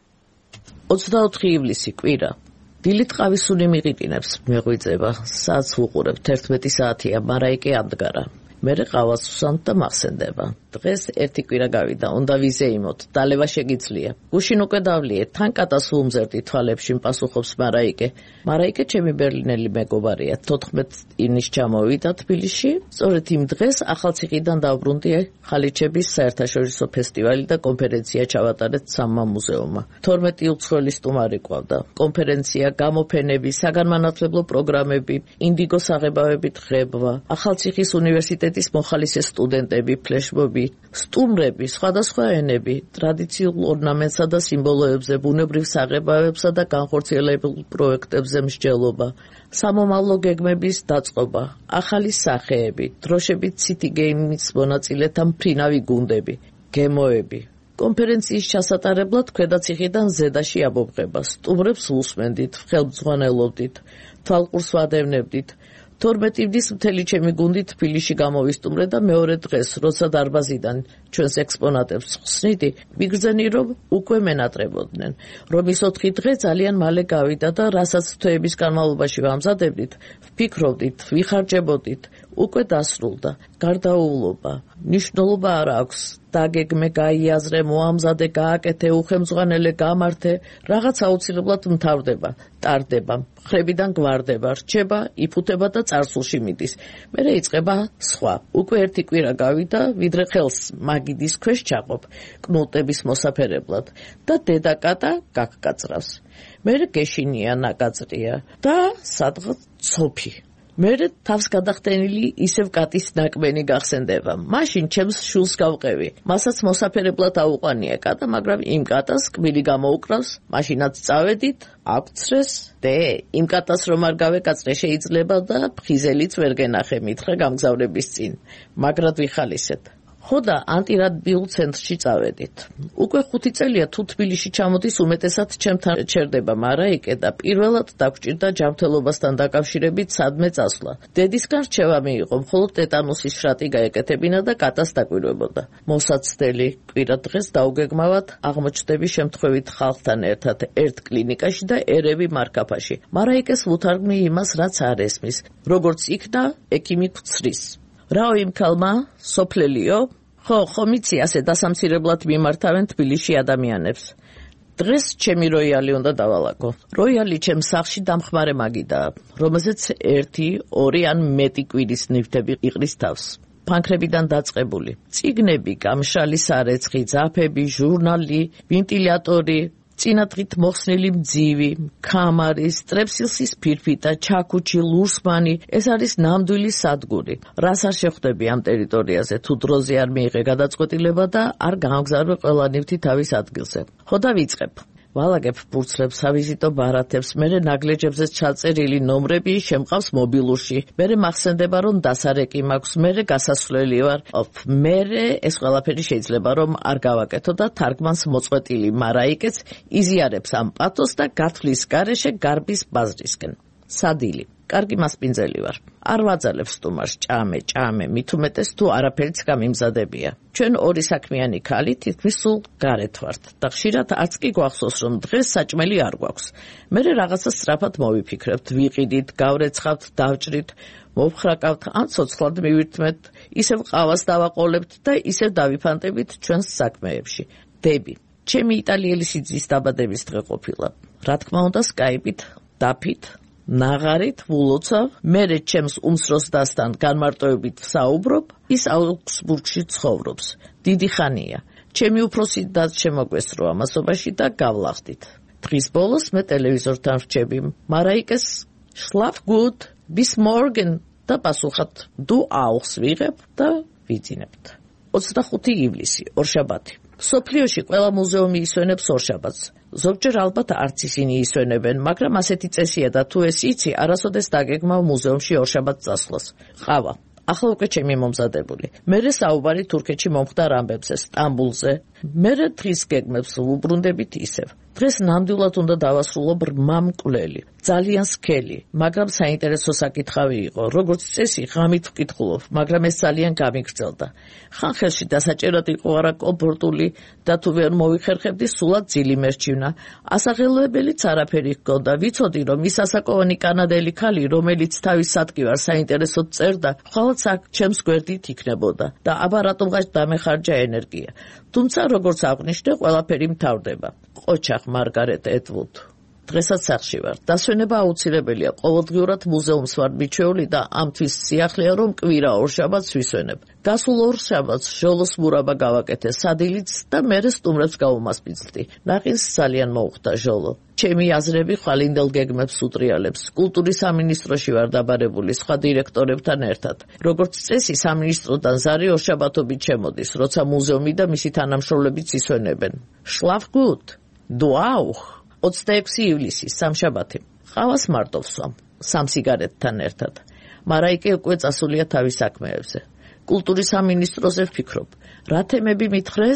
24 ივლისი კვირა. დილით ყავისუნი მიყიდინებს, მეღვიძება, საათს ვუყურებ, 11 საათია, მარაიკე ამდგარა. მერე ყავას ვსვამთ და მახსენდება. დღეს ერთი კვირა გავიდა, უნდა ვიზეიმოთ, დალევა შეგიძლია. გუშინ უკვე დავლიეთ, თან კატას ვუმზერდი თვალებში, პასუხობს მარაიკე. მარაიკე ჩემი ბერლინელი მეგობარია, 14 ივნისს ჩამოვიდა თბილისში. სწორედ იმ დღეს ახალციხიდან დავბრუნდი ხალიჩების საერთაშორისო ფესტივალი და კონფერენცია ჩავატარეთ სამმა მუზეუმმა. 12 უცხოელი სტუმარი ყავდა. კონფერენცია, გამოფენები, საგანმანათლებლო პროგრამები, ინდიგო საღებავები დღეობა, ახალციხის უნივერსიტეტის მოხალისე სტუდენტები, ფლეშმობი, სტუმრები, სხვადასხვა ენები, ტრადიციულ ორნამენტსა და სიმბოლოებზე, ბუნებრივ საღებავებსა და განხორციელებულ პროექტებზე მსჯელობა, სამომავლო გეგმების დაწყობა, ახალი სახეები, დროშებით City Games მონაწილეთა მფრინავი გუნდები, გემოები. კონფერენციის ჩასატარებლად ქვედაციხიდან ზედაში აბობღება, სტუმრებს უსმენდით, ხელმძღვანელობდით, თვალყურს ვადევნებდით. 12 ივნისს მთელი ჩემი გუნდი თბილისში გამოვისტუმრე და მეორე დღეს, როცა დარბაზიდან ჩვენს ექსპონატებს ხსნიდი, მიგრძენი რომ უკვე მენატრებოდნენ. რომის 4 დღე ძალიან მალე გავიდა და რასაც თვეების განმავლობაში ვამზადებდით, ვფიქრობდით, ვიხარჯებოდით, უკვე დასრულდა. გარდაუვლობა, მნიშვნელობა არ აქვს. დაგეგმე, გაიაზრე, მოამზადე, გააკეთე, უხელმძღვანელე, გამართე, რაღაც აუცილებლად მთავრდება, ტარდება, მხრებიდან გვარდება, რჩება, იფუთება და წარსულში მიდის. მერე იწყება სხვა. უკვე ერთი კვირა გავიდა, ვიდრე ხელს მაგიდის ქვეშ ჩაყოფ, კნუტების მოსაფერებლად და დედაკატა გაგკაცრავს. მერე გეშინია ნაკაწრია და სადღაც ცოფი. მერე თავს გადახდენილი ისევ კატის ნაკმენი გახსენდება. მაშინ ჩემს შულს გავყევი. მასაც მოსაფერებლად აუყვანია კატა, მაგრამ იმ კატას კბილი გამოუკრავს. მაშინაც წავედით, აკცრეს და იმ კატას რომ არ გავეკაცრე შეიძლება და ფხიზელიც ვერ გენახე, მითხრა გამგზავრების წინ. მაგრად ვიხალისეთ. ხო და ანტირადიულ ცენტრში წავედით. უკვე 5 წელია თუ თბილისში ჩამოდის, უმეტესად ჩემთან ჩერდება მარაიკე და პირველად დაგვჭირდა ჯანმრთელობასთან დაკავშირებით სადმე წასვლა. დედისგან რჩევა მიიღო, მხოლოდ ტეტანუსის შრატი გაეკეთებინა და კატას დაკვირვებოდა. მოსაცდელი კვირა დღეს დაუგეგმავად აღმოჩნდები შემთხვევით ხალხთან ერთად ერთ კლინიკაში და ერევი მარკაფაში. მარაიკეს ვუთარგმნი იმას, რაც არ ესმის. როგორც იქნა, ექიმი გვცრის. რაო იმ ქალმა სოფლელიო ხო მიცი ასე დასამცირებლად მიმართავენ თბილისში ადამიანებს დღეს ჩემი როიალი უნდა დავალაგო როიალი ჩემს სახლში დამხმარე მაგიდაა რომელზეც 1-2 ან მეტი კვირის ნივთები იყრის თავს ფანქრებიდან დაწყებული წიგნები გამშალი სარეცხი ძაფები ჟურნალი ვენტილატორი წინადღით მოხსნილი მძივი, ქამარი, სტრეპსილსის ფირფიტა, ჩაქუჩი, ლურსმანი, ეს არის ნამდვილი სადგური. რას არ შეხვდები ამ ტერიტორიაზე, თუ დროზე არ მიიღე გადაწყვეტილება და არ გამგზავრე ყველა ნივთი თავის ადგილზე. ხო დავიწყებ. ვალაგებ ფურცლებს, ავიზიტო ბარათებს, მერე ნაგლეჯებზე ჩაწერილი ნომრები შემყავს მობილურში. მერე მახსენდება რომ დასარეკი მაქვს, მერე გასასვლელი ვარ. მერე ეს ყველაფერი შეიძლება რომ არ გავაკეთო და თარგმანს მოწყვეტილი მარაიკეც იზიარებს ამ პათოს და გათვლის გარეშე გარბის ბაზრისკენ. სადილი. კარგი მასპინძელი ვარ. არ ვაძალებ სტუმარს ჭამე, მით უმეტეს თუ არაფერიც გამიმზადებია. ჩვენ ორი საქმიანი ქალი თითქმის სულ გარეთ ვართ და ხშირად არც კი გვახსოვს რომ დღეს საჭმელი არ გვაქვს. მერე რაღაცა სწრაფად მოვიფიქრებთ, ვიყიდით, გავრეცხავთ, დავჭრით, მოვხრაკავთ, ან ცოცხლად მივირთმეთ, ისევ ყავას დავაყოლებთ და ისევ დავიფანტებით ჩვენს საქმეებში. დები, ჩემი იტალიელი სიძის დაბადების დღე ყოფილა. რა თქმა უნდა, სკაიპით, დაფით ნაღარით ვულოცავ, მერე ჩემს უმცროს დასთან განმარტოებით ვსაუბრობ, ის აუგსბურგში ცხოვრობს. დიდი ხანია. ჩემი უფროსი და შემოგვესწრო ამასობაში და გავლახდით. დღის ბოლოს მე ტელევიზორთან ვრჩები. მარაიკეს schlaf gut, bis morgen და პასუხად du auch ვიღებ და ვიძინებთ. 25 ივლისი, ორშაბათი. სოფლიოში ყველა მუზეუმი ისვენებს ორშაბათს. ზოგჯერ ალბათ არც ისინი ისვენებენ, მაგრამ ასეთი წესია და თუ ეს იცი, არასოდეს დაგეგმავ მუზეუმში ორშაბათს წასვლას. ყავა. ახლა უკვე ჩემი მომზადებული. მერე საუბარი თურქეთში მომხდარ ამბებზე, სტამბულზე. მერე დღის გეგმებს ვუბრუნდებით ისევ. დღეს ნამდვილად უნდა დავასრულო ბრმა მკვლელი. ძალიან სქელი, მაგრამ საინტერესო საკითხავი იყო. როგორც წესი, ღამით ვკითხულობ, მაგრამ ეს ძალიან გამიგრძელდა. ხან ხელში დასაჭერად იყო არა კომფორტული და თუ ვერ მოვიხერხებდი, სულად ძილი მერჩივნა. ასაღელვებელიც არაფერი ჰქონდა. ვიცოდი, რომ ის ასაკოვანი კანადელი ქალი, რომელიც თავის სადგივარ საინტერესოდ წერდა, ხვალ ჩემს გვერდით იქნებოდა და აბა რატომღაც დამეხარჯა ენერგია. თუმცა როგორც აღნიშნე, ყველაფერი მთავრდება. ყოჩახ მარგარეტ ეტვუდ. დღესაც სახლში ვარ. დასვენება აუცილებელია. ყოველდღიურად მუზეუმს ვარ მიჩეული და ამ თვის სიახლეა რომ კვირა ორშაბათს ვისვენებ. გასულ ორშაბათს ჟოლოს მურაბა გავაკეთე სადილიც და მერე სტუმრებს გავუმასპინძლდი. ნაყინს ძალიან მოუხდა ჟოლო. ჩემი აზრები ხვალინდელ გეგმებს უტრიალებს. კულტურის სამინისტროში ვარ დაბარებული სხვა დირექტორებთან ერთად. როგორც წესი, სამინისტროდან ზარი ორშაბათობით შემოდის, როცა მუზეუმი და მისი თანამშრომლებიც ისვენებენ. Schlaf gut. Du auch. 26 ივლისი, სამშაბათი. ყავას მარტო ვსვამ, 3 სიგარეტთან ერთად. მარაიკე უკვე წასულია თავის საქმეებზე. კულტურის სამინისტროზე ვფიქრობ. რა თემები მითხრეს?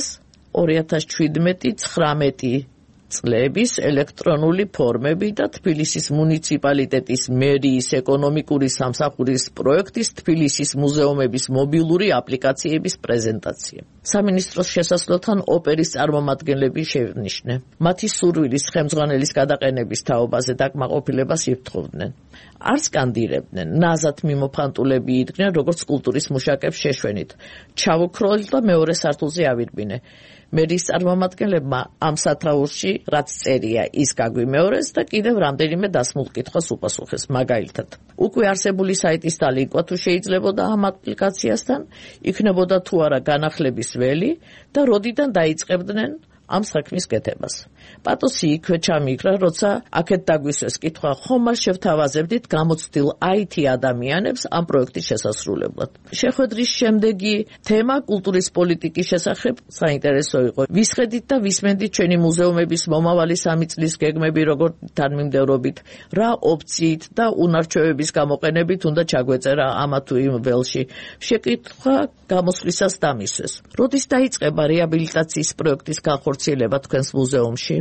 2017-19 წლების ელექტრონული ფორმები და თბილისის მუნიციპალიტეტის მერიის ეკონომიკური სამსახურის პროექტის თბილისის მუზეუმების მობილური აპლიკაციების პრეზენტაცია. სამინისტროს შესასვლელთან ოპერის წარმომადგენლები შევნიშნე. მათი სურვილის ხელმძღვანელის გადაყენების თაობაზე დაკმაყოფილებას იფრთხობდნენ. არ სკანდირებდნენ, ნაზად მიმოფანტულები იდგნენ, როგორც კულტურის მუშაკებს შეშვენით. ჩავუქროლ და მეორე სართულზე ავირბინე. მერის წარმომადგენლებმა ამ სათაურში რაც წერია ის გაგვიმეორეს და კიდევ რამდენიმე დასმულ კითხვას უპასუხეს. მაგალითად, უკვე არსებული საიტის დალინკვა თუ შეიძლებოდა ამ აპლიკაციასთან, იქნებოდა თუ არა განახლების ველი და როდიდან დაიწყებდნენ ამ საქმის კეთებას. პატოსი იქვე ჩამიგრა, როცა აქეთ დაგვისვეს კითხვა, ხომ არ შევთავაზებდით გამოცდილ IT ადამიანებს ამ პროექტის შესასრულებლად. შეხვედრის შემდეგი თემა კულტურის პოლიტიკის შესახებ საინტერესო იყო. ვისხედით და ვისმენდით ჩვენი მუზეუმების მომავალი 3 წლის გეგმები როგორ თანმიმდევრობით, რა ოპციით და უნარჩვევების გამოყენებით უნდა ჩაგვეწერა ამა თუ იმ ველში. შეკითხვა გამოსვლისას დამისვეს. როდის დაიწყება რეაბილიტაციის პროექტის განხორციელება თქვენს მუზეუმში?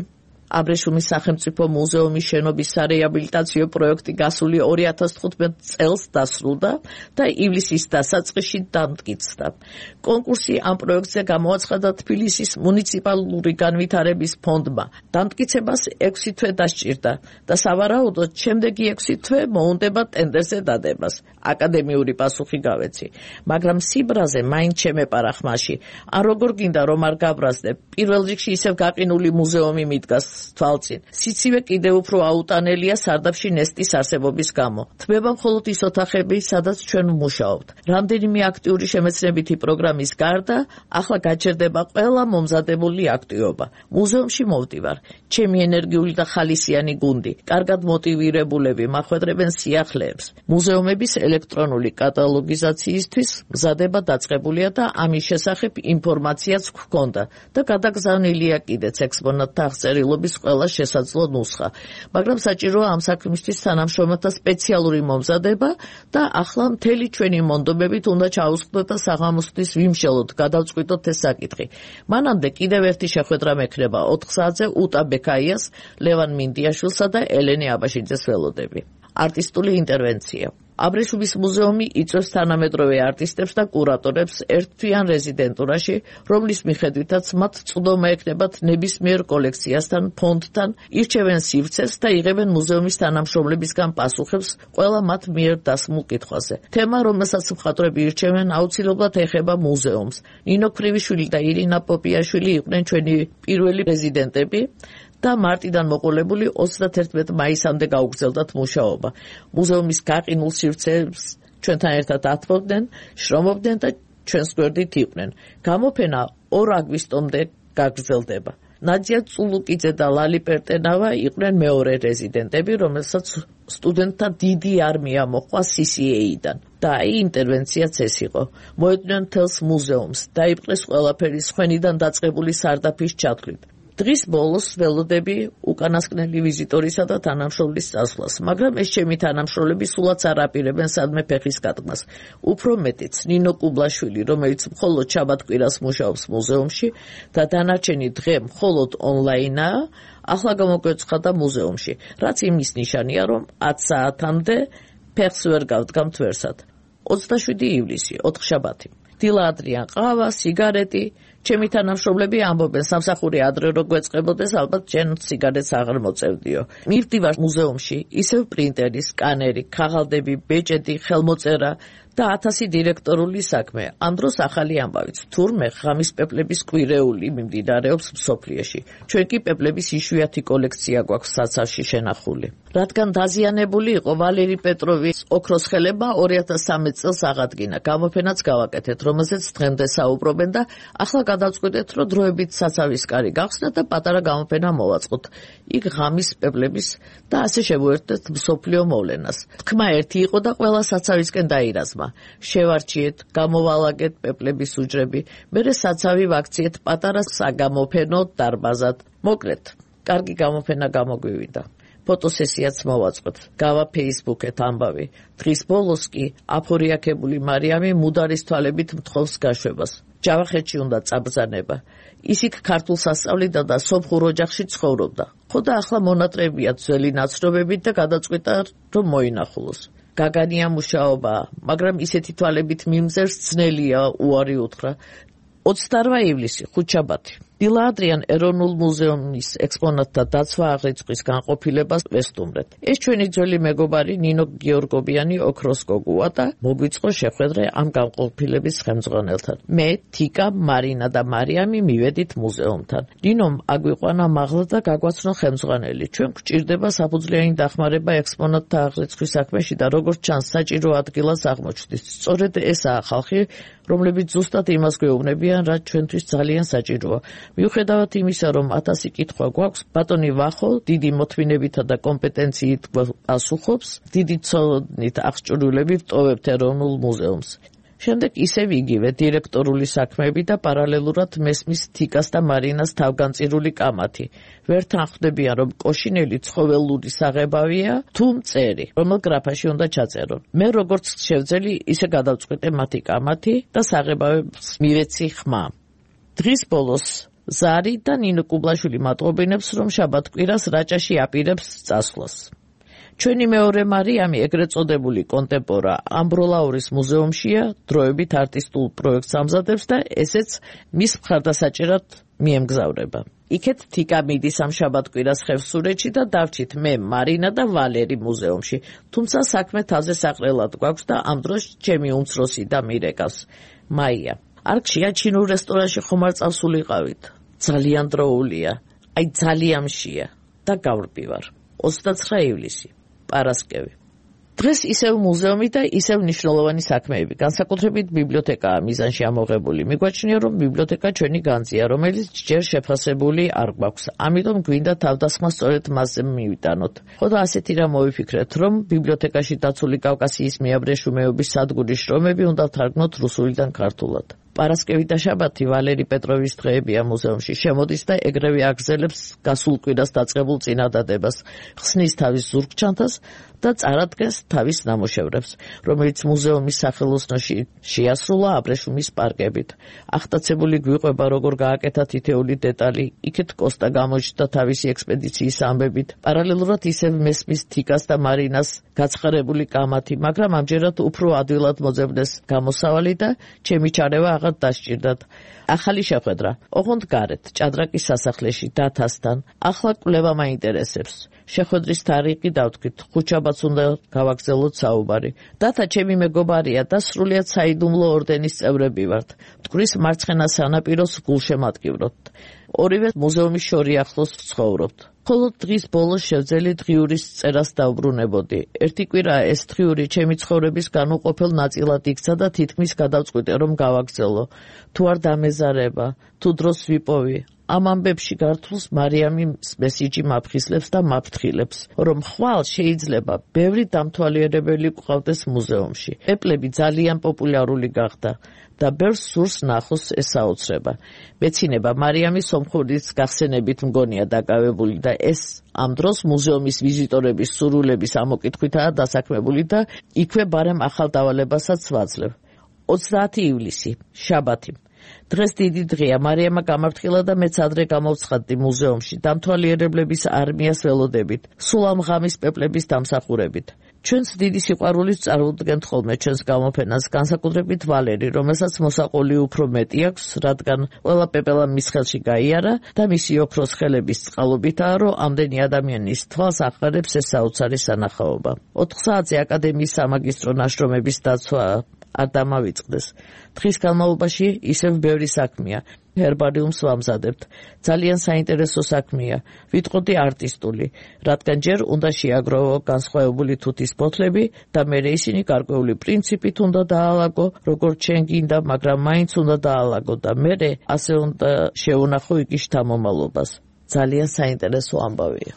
აბრეშუმის სახელმწიფო მუზეუმის შენობის სარეაბილიტაციო პროექტი გასული 2015 წელს დასრულდა და ივლისის დასაწყისში დამტკიცდა. კონკურსი ამ პროექტზე გამოაცხადა თბილისის მუნიციპალური განვითარების ფონდმა. დამტკიცებას 6 თვე დასჭირდა და სავარაუდოდ შემდეგი 6 თვე მოუნდება ტენდერზე დადებას. აკადემიური პასუხი გავეცი, მაგრამ სიბრაზე მაინც შემეპარა ხმაში. ან როგორ გინდა რომ არ გაბრაზდებ, პირველ რიგში ისევ გაყინული მუზეუმი მიდგას თვალწინ. სიცივე კიდევ უფრო აუტანელია სარდაფში ნესტის არსებობის გამო. თბება მხოლოდ ის ოთახები, სადაც ჩვენ ვმუშაობთ. რამდენიმე აქტიური შემეცნებითი პროგრამის გარდა, ახლა გაჩერდება ყველა მომზადებული აქტივობა. მუზეუმში მოვდივარ. ჩემი ენერგიული და ხალისიანი გუნდი, კარგად მოტივირებულები მახვედრებენ სიახლეებს. მუზეუმების ელექტრონული კატალოგიზაციისთვის მზადება დაწყებულია და ამის შესახებ ინფორმაციაც გვქონდა და გადაგზავნილია კიდეც ექსპონატთა აღწერილობის ყველა შესაძლო ნუსხა. მაგრამ საჭიროა ამ საქმისთვის თანამშრომელთა სპეციალური მომზადება და ახლა მთელი ჩვენი მონდომებით უნდა ჩაუსხდოთ და საღამოსთვის ვიმშელოთ, გადავწყვიტოთ ეს საკითხი. მანამდე კიდევ ერთი შეხვედრა მექნება 4 საათზე უტა ბეკაიას, ლევან მინდიაშვილსა და ელენე აბაშიძეს ველოდები. არტისტული ინტერვენცია. აბრეშუმის მუზეუმი იწვევს თანამედროვე არტისტებს და კურატორებს ერთთვიან რეზიდენტურაში, რომლის მიხედვითაც მათ წვდომა ექნებათ ნებისმიერ კოლექციასთან, ფონდთან, ირჩევენ სივრცეს და იღებენ მუზეუმის თანამშრომლებისგან პასუხებს ყველა მათ მიერ დასმულ კითხვაზე. თემა, რომელსაც მხატვრები ირჩევენ, აუცილებლად ეხება მუზეუმს. ნინო ქრივიშვილი და ირინა პოპიაშვილი იყვნენ ჩვენი პირველი რეზიდენტები და მარტიდან მოყოლებული 31 მაისამდე გაუგრძელდათ მუშაობა. მუზეუმის გაყინულ სივრცეებს ჩვენთან ერთად ათმობდნენ, შრომობდნენ და ჩვენს გვერდით იყვნენ. გამოფენა 2 აგვისტომდე გაგრძელდება. ნადია წულუკიძე და ლალი პერტენავა იყვნენ მეორე რეზიდენტები, რომელსაც სტუდენტთა დიდი არმია მოყვა CCA-დან. და ინტერვენციაც ეს იყო. მოედნიან მთელს მუზეუმს, დაიპყრეს ყველაფერი სხვენიდან დაწყებული სარდაფის ჩათვლით. დღის ბოლოს ველოდები უკანასკნელი ვიზიტორისა და თანამშრომლის წასვლას, მაგრამ ეს ჩემი თანამშრომლები სულაც არ აპირებენ სადმე ფეხის გატყმას. უფრო მეტიც, ნინო კუბლაშვილი, რომელიც მხოლოდ შაბათ-კვირას მუშაობს მუზეუმში და დანარჩენი დღე მხოლოდ ონლაინაა, ახლა გამოგვეცხადა მუზეუმში, რაც იმის ნიშანია, რომ 10 საათამდე ფეხს ვერ გავდგამთ ვერსად. 27 ივლისი, 4 შაბათი. დილა ადრიან ყავა, სიგარეტი. ჩემი თანამშრომლები ამბობენ, სამსახური ადრე რო გვეწყებოდეს, ალბათ ჯენ სიგარეტს აღარ მოწევდიო. მივდივარ მუზეუმში, ისევ პრინტერი, სკანერი, ქაღალდები, ბეჭედი, ხელმოწერა და 1000 დირექტორული საქმე. ამ დროს ახალი ამბავიც, თურმე ღამის პეპლების კვირეული მიმდინარეობს მსოფლიოში. ჩვენ კი პეპლების იშვიათი კოლექცია გვაქვს საცავში შენახული. რადგან დაზიანებული იყო ვალერი პეტროვის ოქროს ხელება 2013 წელს აღადგინა. გამოფენაც გავაკეთეთ, რომელზეც დღემდე საუბრობენ და ახლა გადავწყვიტეთ, რომ დროებით საცავის კარი გახსნათ და პატარა გამოფენა მოვაწყოთ. იქ ღამის პეპლების და ასე შევუერთდეთ მსოფლიო მოვლენას. თქმა ერთი იყო და ყველა საცავისკენ დაირაზმა. შევარჩიეთ, გამოვალაგეთ პეპლების უჯრები, მერე საცავი ვაქციეთ პატარა საგამოფენო დარბაზად. მოკლედ, კარგი გამოფენა გამოგვივიდა. ფოტოსესიაც მოვაწყოთ. გავა Facebook-ეთ ამბავი. დღის ბოლოს კი აფორიაქებული მარიამი მუდარის თვალებით მთხოვს გაშვებას. ჯავახეთში უნდა წაბრძანება. ის იქ ქართულ სასწავლიდა და სომხურ ოჯახში ცხოვრობდა. ხო და ახლა მონატრებია ძველი ნაცნობებით და გადაწყვიტა, რომ მოინახულოს. გაგანია მუშაობა, მაგრამ ისეთი თვალებით მიმზერს ძნელია უარი უთხრა. 28 ივლისი, ხუთშაბათი. დილა ადრიან ეროვნულ მუზეუმის ექსპონატთა დაცვა აღრიცხვის განყოფილებას ვესტუმრეთ. ეს ჩვენი ძველი მეგობარი ნინო გიორგობიანი ოქროს გოგუა და მოგვიწყო შეხვედრა ამ განყოფილების ხელმძღვანელთან. მე, თიკა, მარინა და მარიამი მივედით მუზეუმთან. ნინომ აგვიყვანა მაღლა და გაგვაცნო ხელმძღვანელი. ჩვენ გვჭირდება საფუძვლიანი დახმარება ექსპონატთა აღრიცხვის საქმეში და როგორც ჩანს საჭირო ადგილას აღმოჩნდით. სწორედ ესაა ხალხი, რომლებიც ზუსტად იმას გვეუბნებიან, რაც ჩვენთვის ძალიან საჭიროა. მიუხედავად იმისა, რომ 1000 კითხვა გვაქვს, ბატონი ვახო დიდი მოთმინებითა და კომპეტენციით პასუხობს, დიდი ცოდნით აღჭურვილები ვტოვებთ ეროვნულ მუზეუმს. შემდეგ ისევ იგივე დირექტორული საქმეები და პარალელურად მესმის თიკას და მარინას თავგანწირული კამათი. ვერ თანხმდებიან, რომ კოშინელი ცხოველური საღებავია თუ მწერი, რომელ გრაფაში უნდა ჩაწერონ. მე როგორც შევძელი, ისე გადავწყვიტე მათი კამათი და საღებავებს მივეცი ხმა. დღის ბოლოს ზარი და ნინო კუბლაშვილი მატყობინებს, რომ შაბათ-კვირას რაჭაში აპირებს წასვლას. ჩვენი მეორე მარიამი ეგრეთ წოდებული კონტემპორა ამბროლაურის მუზეუმშია, დროებით არტისტულ პროექტს ამზადებს და ესეც მის მხარდასაჭერად მიემგზავრება. იქეთ თიკა მიდის ამ შაბათ-კვირას ხევსურეთში და დავრჩით მე, მარინა და ვალერი მუზეუმში. თუმცა საქმე თაზე საყრელად გვაქვს და ამ დროს ჩემი უმცროსი და მირეკავს, მაია. არქშია ჩინურ რესტორანში ხომ არ წავსულიყავით? ძალიან დროულია, ძალიან მშია და გავრბივარ. 29 ივლისი, პარასკევი. დღეს ისევ მუზეუმი და ისევ მნიშვნელოვანი საქმეები, განსაკუთრებით ბიბლიოთეკაა მიზანში ამოღებული. მიგვაჩნია, რომ ბიბლიოთეკა ჩვენი განძია, რომელიც ჯერ შეფასებული არ გვაქვს. ამიტომ გვინდა თავდასხმა სწორედ მასზე მივიტანოთ. ხოდა ასეთი რამ მოვიფიქრეთ, რომ ბიბლიოთეკაში დაცული კავკასიის მეაბრეშუმეობის სადგურის შრომები უნდა ვთარგმნოთ რუსულიდან ქართულად. პარასკევი და შაბათი ვალერი პეტროვის დღეებია მუზეუმში. შემოდის და ეგრევე აგრძელებს გასულ კვირას დაწყებულ წინადადებას, ხსნის თავის ზურგჩანთას და წარადგენს თავის ნამუშევრებს, რომელიც მუზეუმის სახელოსნოში შეასრულა აბრეშუმის პარკებით. ახტაცებული გვიყვება, როგორ გააკეთა თითეული დეტალი, იქეთ კოსტა გამოჩნდა თავისი ექსპედიციის ამბებით. პარალელურად ისევ მესმის თიკას და მარინას გაცხარებული კამათი, მაგრამ ამჯერად უფრო ადვილად მოძებნეს გამოსავალი და ჩემი ჩარევა აღარ დასჭირდათ. ახალი შეხვედრა, ოღონდ გარეთ, ჭადრაკის სასახლეში, დათასთან. ახლა კვლევა მაინტერესებს. შეხვედრის თარიღი დავთქვით, ხუთშაბათს უნდა გავაგრძელოთ საუბარი. დათა ჩემი მეგობარია და სრულიად საიდუმლო ორდენის წევრები ვართ. მტკვრის მარცხენა სანაპიროს გულშემატკივრობთ. ორივე მუზეუმის შორი ახლოს ვცხოვრობთ. ხოლო დღის ბოლოს შევძელი დღიურის წერას დავბრუნებოდი. ერთი კვირა ეს დღიური ჩემი ცხოვრების განუყოფელ ნაწილად იქცა და თითქმის გადავწყვიტე, რომ გავაგრძელო. თუ არ დამეზარება, თუ დროს ვიპოვი. ამ ამბებში გართულს მარიამი მესიჯი მაფხისლებს და მაფრთხილებს, რომ ხვალ შეიძლება ბევრი დამთვალიერებელი გვყავდეს მუზეუმში. პეპლები ძალიან პოპულარული გახდა და ბევრს სურს ნახოს ეს საოცრება. მეცინება მარიამის სომხურის გახსენებით მგონია დაკავებული და ეს ამ დროს მუზეუმის ვიზიტორების სურვილების ამოკითხვითაა დასაქმებული და იქვე ბარემ ახალ დავალებასაც ვაძლევ. 30 ივლისი, შაბათი. დღეს დიდი დღეა, მარიამა გამაფრთხილა და მეც ადრე გამოვცხადდი მუზეუმში, დამთვალიერებლების არმიას ველოდებით, სულ ამ ღამის პეპლების დამსახურებით. ჩვენს დიდი სიყვარულით წარუდგენთ ხოლმე ჩვენს გამოფენას, განსაკუთრებით ვალერი, რომელსაც მოსაყოლი უფრო მეტი აქვს, რადგან ყველა პეპელა მის ხელში გაიარა და მისი ოქროს ხელების წყალობითაა, რომ ამდენი ადამიანის თვალს აღყარებს ეს საოცარი სანახაობა. 4 საათზე აკადემიის სამაგისტრო ნაშრომების დაცვა არ დამავიწყდეს. დღის განმავლობაში ისევ ბევრი საქმეა. ჰერბარიუმს ვამზადებთ. ძალიან საინტერესო საქმეა. ვიტყოდი არტისტული, რადგან ჯერ უნდა შეაგროვო განსხვავებული თუთის ბოთლები და მერე ისინი გარკვეული პრინციპით უნდა დაალაგო, როგორც ჩვენ გინდა, მაგრამ მაინც უნდა დაალაგო და მერე ასე უნდა შეუნახო იგი შთამომავლობას. ძალიან საინტერესო ამბავია.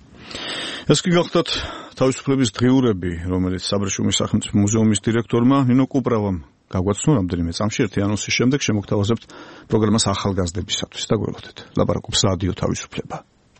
ეს კი გახლდათ თავისუფლების დღიურები, რომელიც საბრეშუმის სახელმწიფო მუზეუმის დირექტორმა ნინო კუპრავამ გაგვაცნო რამდენიმე წამში ერთი ანონსის შემდეგ შემოგთავაზებთ პროგრამას ახალგაზრდებისათვის და გველოდეთ. ლაპარაკობს რადიო თავისუფლება.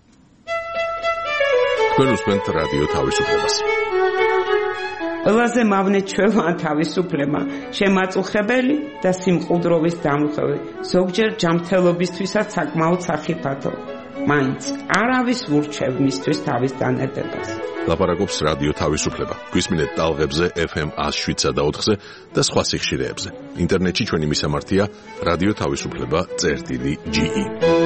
თქვენ უსმენთ რადიო თავისუფლებას. ყველაზე მავნე ჩვევა თავისუფლება, შემაწუხებელი და სიმყუდროვის დამხევი, ზოგჯერ ჯანმრთელობისთვისაც საკმაოდ სახიფათო. მაინც არავის ვურჩევ მისთვის თავის დანედებას. ლაპარაკობს რადიო თავისუფლება. გვისმინეთ ტალღებზე FM 107 და 4-ზე და სხვა სიხშირეებზე. ინტერნეტში ჩვენი მისამართია radioთავისუფლება.ge.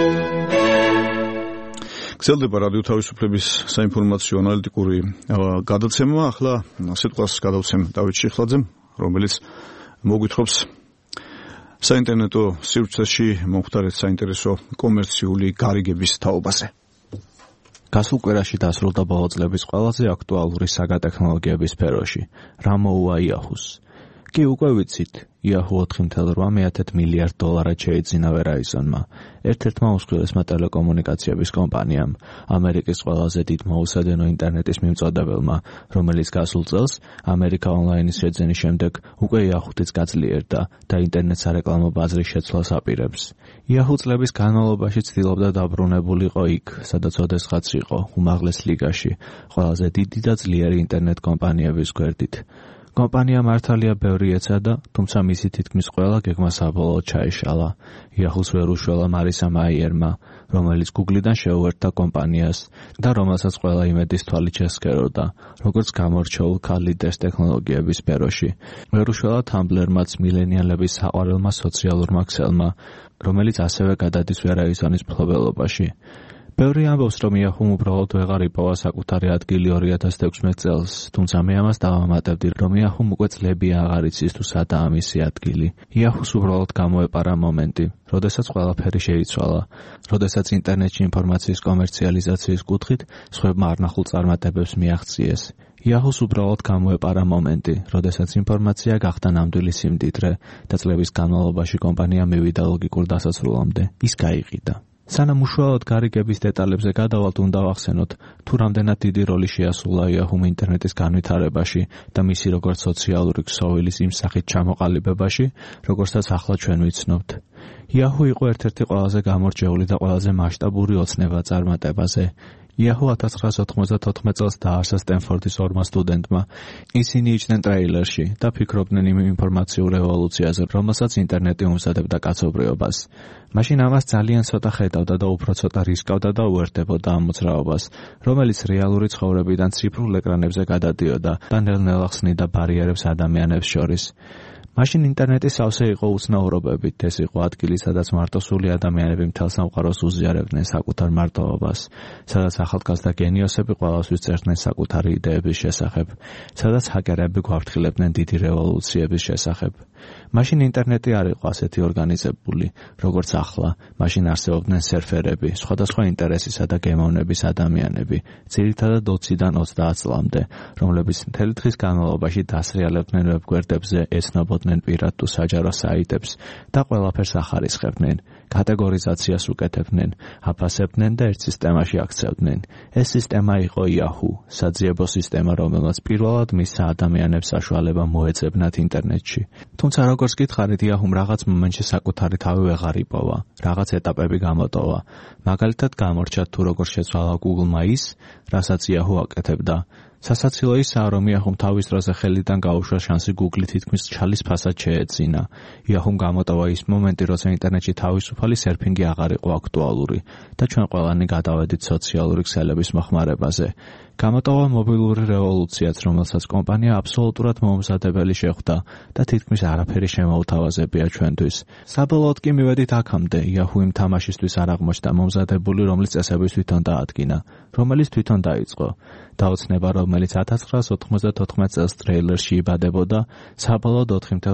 გრძელდება რადიო თავისუფლების საინფორმაციო ანალიტიკური გადაცემა. ახლა სიტყვას გადავცემ დავით შიხლაძემ, რომელიც მოგვითხრობს საინტერნეტო სივრცეში მომხდარეთ საინტერესო კომერციული გარიგების თაობაზე. გასულ კვირაში დასრულდა ბოლო წლების ყველაზე აქტუალური საგატექნოლოგიების სფეროში. რა მოუვა იაჰუს? კი უკვე ვიცით, Yahoo 4.8 მილიარდ დოლარად შეიძინა Verizon-მა, ერთ-ერთმა უმსხვილესმა ტელეკომუნიკაციების კომპანიამ, ამერიკის ყველაზე დიდ მოუსადენო ინტერნეტის მიმწოდებელმა, რომელიც გასულ წელს ამერიკა ონლაინის შეძენის შემდეგ უკვე Yahoo-იც გაძლიერდა და ინტერნეტ სარეკლამო ბაზრის შეცვლას აპირებს. Yahoo წლების განმავლობაში ცდილობდა დაბრუნებულიყო იქ, სადაც ოდესღაც იყო, უმაღლეს ლიგაში, ყველაზე დიდი და ძლიერი ინტერნეტ კომპანიების გვერდით. კომპანია მართალია ბევრი ეცადა, თუმცა მისი თითქმის ყველა გეგმა საბოლოოდ ჩაიშალა. Yahoo-ს ვერ უშველა მარისა მაიერმა, რომელიც Google-დან შეუერთდა კომპანიას და რომელსაც ყველა იმედის თვალით შესქეროდა, როგორც გამორჩეულ ქალ-ლიდერს ტექნოლოგიების სფეროში. ვერ უშველა Tumblr-მაც მილენიალების საყვარელმა სოციალურმა ქსელმა, რომელიც ასევე გადადის ვერაიზონის მფლობელობაში. ბევრი ამბობს, რომ Yahoo უბრალოდ ვეღარ იპოვა საკუთარი ადგილი 2016 წელს, თუმცა მე ამას დავამატებდი, რომ Yahoo უკვე წლები აღარ იცის თუ სადაა მისი ადგილი. Yahoo-ს უბრალოდ გამოეპარა მომენტი, როდესაც ყველაფერი შეიცვალა, როდესაც ინტერნეტში ინფორმაციის კომერციალიზაციის კუთხით სხვებმა არნახულ წარმატებებს მიაღწიეს. Yahoo-ს უბრალოდ გამოეპარა მომენტი, როდესაც ინფორმაცია გახდა ნამდვილი სიმდიდრე და წლების განმავლობაში კომპანია მივიდა ლოგიკურ დასასრულამდე. ის გაიყიდა. სანამ უშუალოდ გარიგების დეტალებზე გადავალთ, უნდა ვახსენოთ, თუ რამდენად დიდი როლი შეასრულა Yahoo-მ ინტერნეტის განვითარებაში და მისი როგორც სოციალური ქსოვილის იმ სახით ჩამოყალიბებაში, როგორცაც ახლა ჩვენ ვიცნობთ. Yahoo იყო ერთ-ერთი ყველაზე გამორჩეული და ყველაზე მასშტაბური ოცნება წარმატებაზე. Yahoo 1994 წელს დააარსა სტენფორდის ორმა სტუდენტმა. ისინი იჯდნენ ტრეილერში და ფიქრობდნენ იმ ინფორმაციულ რევოლუციაზე, რომელსაც ინტერნეტი უმზადებდა კაცობრიობას. მაშინ ამას ძალიან ცოტა ხედავდა და უფრო ცოტა რისკავდა და უერთდებოდა ამ მოძრაობას, რომელიც რეალური ცხოვრებიდან ციფრულ ეკრანებზე გადადიოდა და ნელ-ნელა ხსნიდა ბარიერებს ადამიანებს შორის. მაშინ ინტერნეტი სავსე იყო უცნაურობებით, ეს იყო ადგილი, სადაც მარტოსული ადამიანები მთელ სამყაროს უზიარებდნენ საკუთარ მარტოობას, სადაც ახალგაზრდა გენიოსები ყველასთვის წერდნენ საკუთარი იდეების შესახებ, სადაც ჰაკერები გვაფრთხილებდნენ დიდი რევოლუციების შესახებ. მაშინ ინტერნეტი არ იყო ასეთი ორგანიზებული, როგორც ახლა. მაშინ არსებობდნენ სერფერები, სხვადასხვა ინტერესისა და გემოვნების ადამიანები, ძირითადად 20-დან 30 წლამდე, რომლებიც მთელი დღის განმავლობაში დასრიალებდნენ ვებგვერდებზე, ეცნობოდნენ პირად თუ საჯარო საიტებს და ყველაფერს ახარისხებდნენ, კატეგორიზაციას უკეთებდნენ, აფასებდნენ და ერთ სისტემაში აქცევდნენ. ეს სისტემა იყო Yahoo, საძიებო სისტემა, რომელმაც პირველად მისცა ადამიანებს საშუალება მოეძებნათ ინტერნეტში. თუმცა როგორც გითხარით, Yahoo-მ რაღაც მომენტში საკუთარი თავი ვეღარ იპოვა, რაღაც ეტაპები გამოტოვა. მაგალითად გამორჩა თუ როგორ შეცვალა Google-მა ის, რასაც Yahoo აკეთებდა. სასაცილო ისაა, რომ Yahoo-მ თავის დროზე ხელიდან გაუშვა შანსი Google-ი თითქმის ჩალის ფასად შეეძინა. Yahoo-მ გამოტოვა ის მომენტი, როცა ინტერნეტში თავისუფალი სერფინგი აღარ იყო აქტუალური და ჩვენ ყველანი გადავედით სოციალური ქსელების მოხმარებაზე. გამოტოვა მობილური რევოლუციაც, რომელსაც კომპანია აბსოლუტურად მოუმზადებელი შეხვდა და თითქმის არაფერი შემოუთავაზებია ჩვენთვის. საბოლოოდ კი მივედით აქამდე, Yahoo იმ თამაშისთვის არ აღმოჩნდა მომზადებული, რომლის წესების თვითონ დაადგინა, რომელიც თვითონ დაიწყო. დაოცნება, რომელიც 1994 წელს ტრეილერში იბადებოდა, საბოლოოდ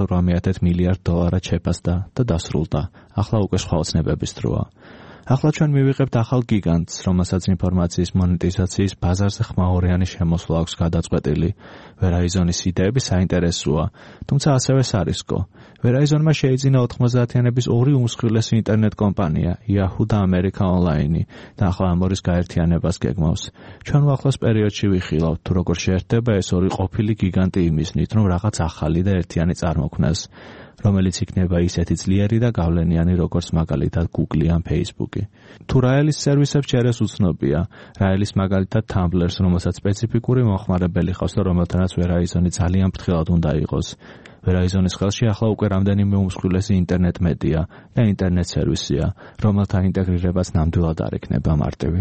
4.8 მილიარდ დოლარად შეფასდა და დასრულდა. ახლა უკვე სხვა ოცნებების დროა. ახლა ჩვენ მივიღებთ ახალ გიგანტს, რომელსაც ინფორმაციის მონეტიზაციის ბაზარზე ხმაურიანი შემოსვლა აქვს გადაწყვეტილი. ვერაიზონის იდეები საინტერესოა, თუმცა ასევე სარისკო. ვერაიზონმა შეიძინა 90-იანების ორი უმსხვილესი ინტერნეტ კომპანია, Yahoo და America Online, და ახლა ამორის გაერთიანებას გეგმავს. ჩვენ უახლოს პერიოდში ვიხილავთ, თუ როგორ შეერთდება ეს ორი ყოფილი გიგანტი იმისნით, რომ რაღაც ახალი და ერთიანი წარმოქმნას, რომელიც იქნება ისეთი ძლიერი და გავლენიანი, როგორც მაგალითად Google ან Facebook-ი. თუ რაელის სერვისებს შერეს უცნობია, რაელის მაგალითად Tumblr-ს, რომელსაც სპეციფიკური მოხმარებელი ხავს და რომელთანაც ვერაიზონი ძალიან ფრთხილად უნდა იყოს. ვერაიზონის ხელში ახლა უკვე რამდენიმე უმსხვილესი ინტერნეტ მედია და ინტერნეტ სერვისია, რომელთა ინტეგრირებაც ნამდვილად არ იქნება მარტივი.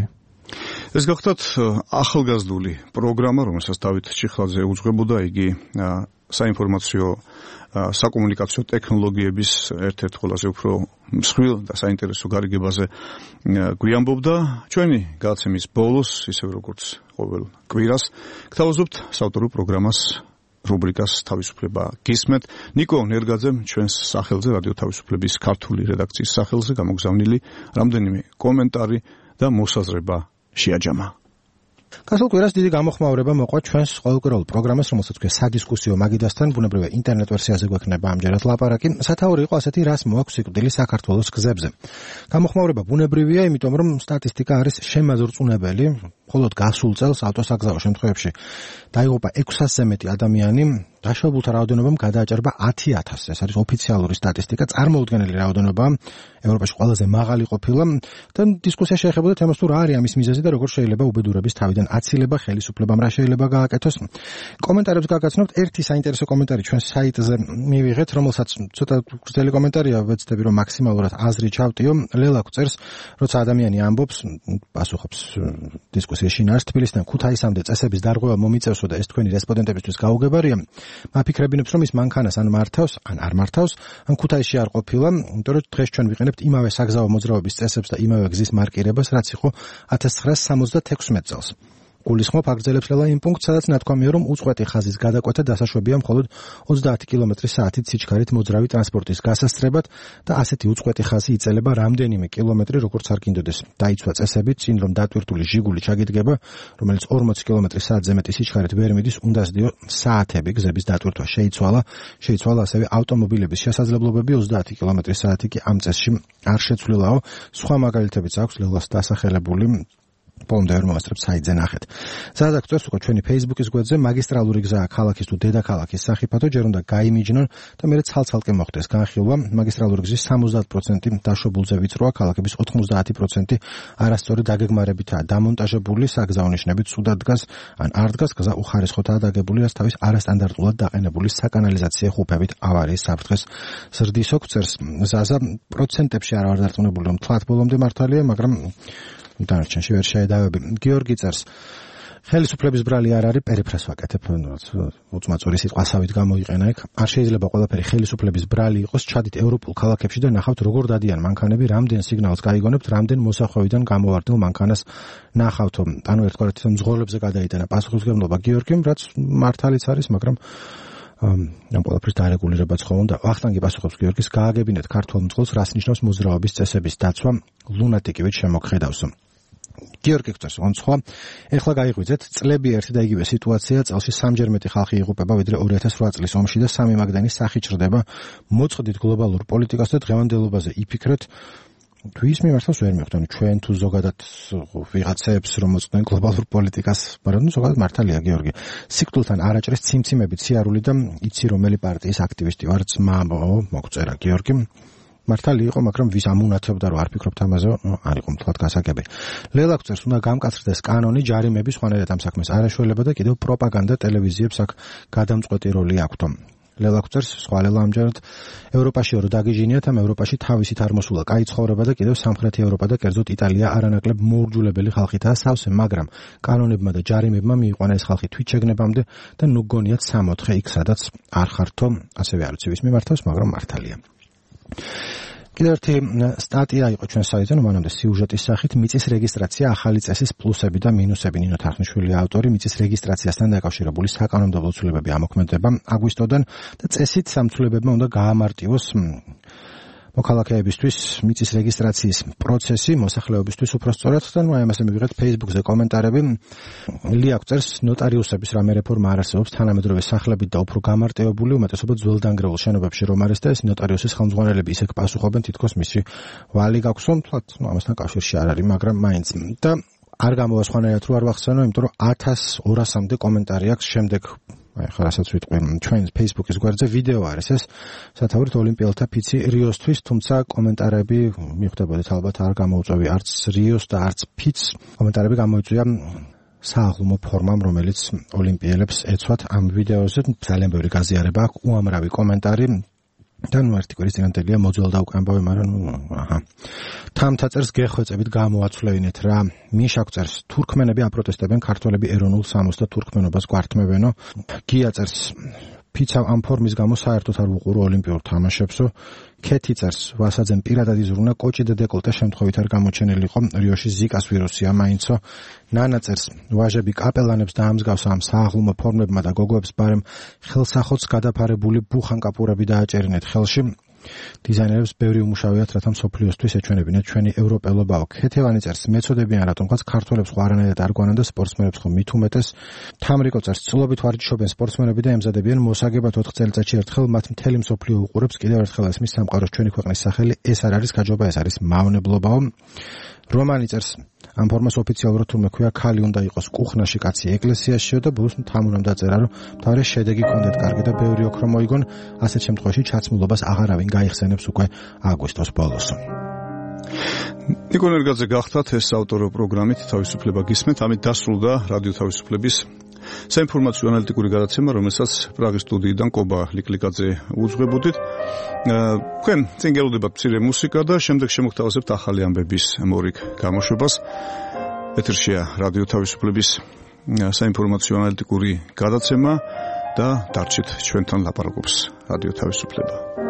ეს გახლავთ ახალგაზრდული პროგრამა, რომელსაც დავით ჩიხლაძე უძღვებოდა, იგი საინფორმაციო საკომუნიკაციო ტექნოლოგიების ერთ-ერთ ყველაზე უფრო მსხვილ და საინტერესო გარიგებაზე გვიამბობდა. ჩვენი გადაცემის ბოლოს, ისევ როგორც ყოველ კვირას, გთავაზობთ საავტორო პროგრამას, რუბრიკას თავისუფლება გისმენთ. ნიკო ნერგაძემ ჩვენს სახელზე, რადიო თავისუფლების ქართული რედაქციის სახელზე გამოგზავნილი რამდენიმე კომენტარი და მოსაზრება შეაჯამა. გასულ კვირას დიდი გამოხმაურება მოყვა ჩვენს ყოველკვირეულ პროგრამას, რომელსაც ქვია სადისკუსიო მაგიდასთან, ბუნებრივია ინტერნეტ ვერსიაზე გვექნება ამჯერად ლაპარაკი. სათაური იყო ასეთი, რას მოაქვს სიკვდილი საქართველოს გზებზე. გამოხმაურება ბუნებრივია, იმიტომ რომ სტატისტიკა არის შემაზრწუნებელი, მხოლოდ გასულ წელს ავტოსაგზაო შემთხვევებში დაიღუპა 600-ზე მეტი ადამიანი, დაშავებულთა რაოდენობამ გადააჭარბა 10,000. ეს არის ოფიციალური სტატისტიკა, წარმოუდგენელი რაოდენობა, ევროპაში ყველაზე მაღალი ყოფილა და დისკუსია შეეხებოდა თემას თუ რა არის ამის მიზეზი და როგორ შეიძლება უბედურების თავიდან აცილება, ხელისუფლებამ რა შეიძლება გააკეთოს. კომენტარებს გაგაცნობთ, ერთი საინტერესო კომენტარი ჩვენ საიტზე მივიღეთ, რომელსაც ცოტა გრძელი კომენტარია, ვეცდები რომ მაქსიმალურად აზრი ჩავტიო. ლელა წერს, როცა ადამიანი ამბობს, პასუხობს დისკუსიის შინაარს, თბილისიდან ქუთაისამდე წესების დარღვევა მომიწევსო და ეს თქვენი რესპონდენტებისთვის გაუგებარია. მაფიქრებინებს რომ ის მანქანას ან მართავს, ან არ მართავს, ან ქუთაისში არ ყოფილა, იმიტომ რომ დღეს ჩვენ ვიყენებთ იმავე საგზაო მოძრაობის წესებს და იმავე გზის მარკირებას, რაც იყო 1976 წელს. გულისხმობ აგრძელებს ლელა იმ პუნქტს, სადაც ნათქვამია, რომ უწყვეტი ხაზის გადაკვეთა დასაშვებია მხოლოდ 30 კმ/სთ სიჩქარით მოძრავი ტრანსპორტის გასასწრებად და ასეთი უწყვეტი ხაზი იწელება რამდენიმე კილომეტრი, როგორც არ გინდოდეს. დაიცვა წესები, წინ რომ დატვირთული ჟიგული ჩაგიდგება, რომელიც 40 კმ/სთ-ზე მეტი სიჩქარით ვერ მიდის, უნდა სდიო საათები გზების დატვირთვა. შეიცვალა ასევე ავტომობილების შესაძლებლობები, 30 კმ/სთ კი ამ წესში არ შეცვლილაო. სხვა მაგალითებიც აქვს ლელას დასახელებული. პონდერ მოასწრებს საიტზე ნახეთ. ზადაგწევს უკვე ჩვენი Facebook-ის გვერდზე მაგისტრალური გზაა ქალაქის თუ დედაქალაქის სახიფათო, ჯერ უნდა გაიმიჯნონ და მერე ცალ-ცალკე მოხდეს განხილვა. მაგისტრალური გზის 70% დაშვებულზე ვიწროა, ქალაქების 90% არასწორი დაგეგმარებითაა დამონტაჟებული, საგზაო ნიშნებით ცუდად დგას, ან არ დგას, გზა უხარისხოთაა დაგებული, რაც თავის არასტანდარტულად დაყენებული საკანალიზაციო ხუფებით ავარიის საფრთხეს ზრდის. ოქცერს ზაზა პროცენტებში არ ვარ დარწმუნებული, რომ თლათ ბოლომდე მართალია, მაგრამ დანარჩენში ვერ შეედავები. გიორგი წერს, ხელისუფლების ბრალი არ არის, პერიფრას ვაკეთებ, უწმაწური სიტყვა ასავით გამოიყენა ეგ. არ შეიძლება ყველაფერი ხელისუფლების ბრალი იყოს, ჩადით ევროპულ ქალაქებში და ნახავთ როგორ დადიან მანქანები, რამდენ სიგნალს გაიგონებთ, რამდენ მოსახვევიდან გამოვარდნილ მანქანას ნახავთო. ანუ ერთგვარად მძღოლებზე გადაიტანა პასუხისმგებლობა გიორგიმ, რაც მართალიც არის, მაგრამ ამ ყველაფრის დარეგულირებაც ხო უნდა. ვახტანგი პასუხობს გიორგის, გააგებინეთ ქართულ მძღოლს, რას ნიშნავს მოძრაობის წესების დაცვა, ლუნატიკივით შემოგხედავს. გიორგი წერს, სხვა ეხლა გაიღვიძეთ, წლები ერთი და იგივე სიტუაცია, წელში 3-ჯერ მეტი ხალხი იღუპება ვიდრე 2008 წლის ომში და 3 მაგდანი სახი ჩრდება. მოწყდით გლობალურ პოლიტიკას და დღევანდელობაზე იფიქრეთ. თუ ის მიმართავს ვერ მივხვდები, ჩვენ თუ ზოგადად ვიღაცებს რომ მოწყდნენ გლობალურ პოლიტიკას, მაგრამ ზოგადად მართალია გიორგი. სიკვდილთან არაჭრის ციმციმებით სიარული და იცი რომელი პარტიის აქტივისტი ვარ, ძმა მოგწერა გიორგი. მართალი იყო, მაგრამ ვის ამუნათებდა რომ არ ფიქრობთ ამაზე, არ იყო მთლად გასაგები. ლელა წერს, უნდა გამკაცრდეს კანონი, ჯარიმები სხვანაირად ამ საქმეს არ ეშველება და კიდევ პროპაგანდა ტელევიზიებს აქ გადამწყვეტი როლი აქვთ. ლელა წერს, სხვა ლელა ამჯერად ევროპაში რო დაგიჟინიათ, ამ ევროპაში თავისით არ მოსულა კაი ცხოვრება და კიდევ სამხრეთი ევროპა და კერძოდ იტალია არანაკლებ მოურჯულებელი ხალხითაა სავსე, მაგრამ კანონებმა და ჯარიმებმა მიიყვანა ეს ხალხი თვითშეგნებამდე და ნუ გგონიათ 64 იქ სადაც არ ხართო, ასევე არ ვიცი ვის მიმართავს, მაგრამ მართალია. კიდევ ერთი სტატია იყო ჩვენ საიტზე, მანამდე სიუჟეტის სახით, მიწის რეგისტრაცია, ახალი წესის პლუსები და მინუსები. ნინო თარხნიშვილი ავტორი, მიწის რეგისტრაციასთან დაკავშირებული საკანონმდებლო ცვლილებები ამოქმედება აგვისტოდან და წესით სამცველებებმა უნდა გაამარტივოს მოქალაქეებისთვის მიწის რეგისტრაციის პროცესი, მოსახლეობისთვის უпростоრად და აი ამაზე მივიღეთ Facebook-ზე კომენტარები. ლია წერს, ნოტარიუსების რამე რეფორმა არ არსებობს, თანამედროვე სახლებით და უფრო გამარტივებული, უმეტესობა ძველდანგრეულ შენობებში რომ არის და ეს ნოტარიუსის ხელმძღვანელები ისე პასუხობენ, თითქოს მისი ვალი გაქვსო, თქო, ამასთან კავშირში არ არის, მაგრამ მაინც და არ გამოვა სხვანაირად რო არ ვახსენო, იმიტომ რომ 1200-მდე კომენტარი აქვს შემდეგ ახლა რასაც ვიტყვი ჩვენ Facebook-ის გვერდზე ვიდეო არის ეს სათაურით ოლიმპიელთა ფიცი რიოსთვის, თუმცა კომენტარები მიხვდებოდეთ ალბათ არ გამოუწვევი არც რიოს და არც ფიცს. კომენტარები გამოიწვია სააღლუმო ფორმამ, რომელიც ოლიმპიელებს ეცვათ ამ ვიდეოზე. ძალიან ბევრი გაზიარება აქვს, უამრავი კომენტარი და ნუ ერთი კვირის წინანდელია მოძველდა და უკვე ამბავი, მაგრამ თამთა წერს, გეხვეწებით გამოაცვლევინეთ რა. მიშა წერს, თურქმენები აპროტესტებენ, ქართველები ეროვნულ სამოს და თურქმენობას გვართმევენო. გია წერს, ფიცავ ამ ფორმის გამო საერთოდ არ ვუყურო ოლიმპიურ თამაშებსო. ქეთი წერს, ვასაძემ პირადად იზრუნა, კოჭი და დეკოლტე შემთხვევით არ გამოჩენილიყო, რიოში ზიკას ვირუსია მაინცო. ნანა წერს, ვაჟები კაპელანებს დაამსგავსა ამ სააღლუმო ფორმებმა და გოგოებს ბარემ ხელსახოც გადაფარებული ბუხანკაპურები დააჭერინეთ ხელში. დიზაინერებს ბევრი უმუშავიათ, რათა მსოფლიოსთვის ეჩვენებინათ ჩვენი ევროპელობაო. ქეთევანი წერს, მეწოდებიან რატომღაც ქართველებს ხო არანაირად არ გვანან და სპორტსმენებს ხო მით უმეტეს. თამრიკო წერს, ცდილობით ვარჯიშობენ სპორტსმენები და ემზადებიან მოსაგებად 4 წელიწადში ერთხელ მათ მთელი მსოფლიო უყურებს. კიდევ ერთხელ ესმის სამყაროს ჩვენი ქვეყნის სახელი, ეს არ არის გაჯობა, ეს არის მავნებლობაო. რომანი წერს, ამ ფორმას ოფიციალურად თურმე ქვია, ქალი უნდა იყოს კუხნაში, კაცი ეკლესიაშიო და ბოლოს თამუნამ დაწერა, რომ თავი შედეგი კონდეთ კარგი და ბევრი ოქრო მოიგონ, ასეთ შემთხვევაში ჩაცმულობას აღარავინ გაიხსენებს უკვე აგვისტოს ბოლოს. ნიკო ნერგაძე გახდათ ეს ავტორო პროგრამით თავისუფლება გისმენთ, ამით დასრულდა რადიო თავისუფლების საინფორმაციო ანალიტიკური გადაცემა, რომელსაც პრაღის სტუდიიდან კობა ლიკლიკაძე უძღვებოდით. თქვენ წინ გელოდებათ მცირე მუსიკა და შემდეგ შემოგთავაზებთ ახალი ამბების მორიგ გამოშვებას. ეთერშია რადიო თავისუფლების საინფორმაციო ანალიტიკური გადაცემა და დარჩით ჩვენთან ლაპარაკობს რადიო თავისუფლება.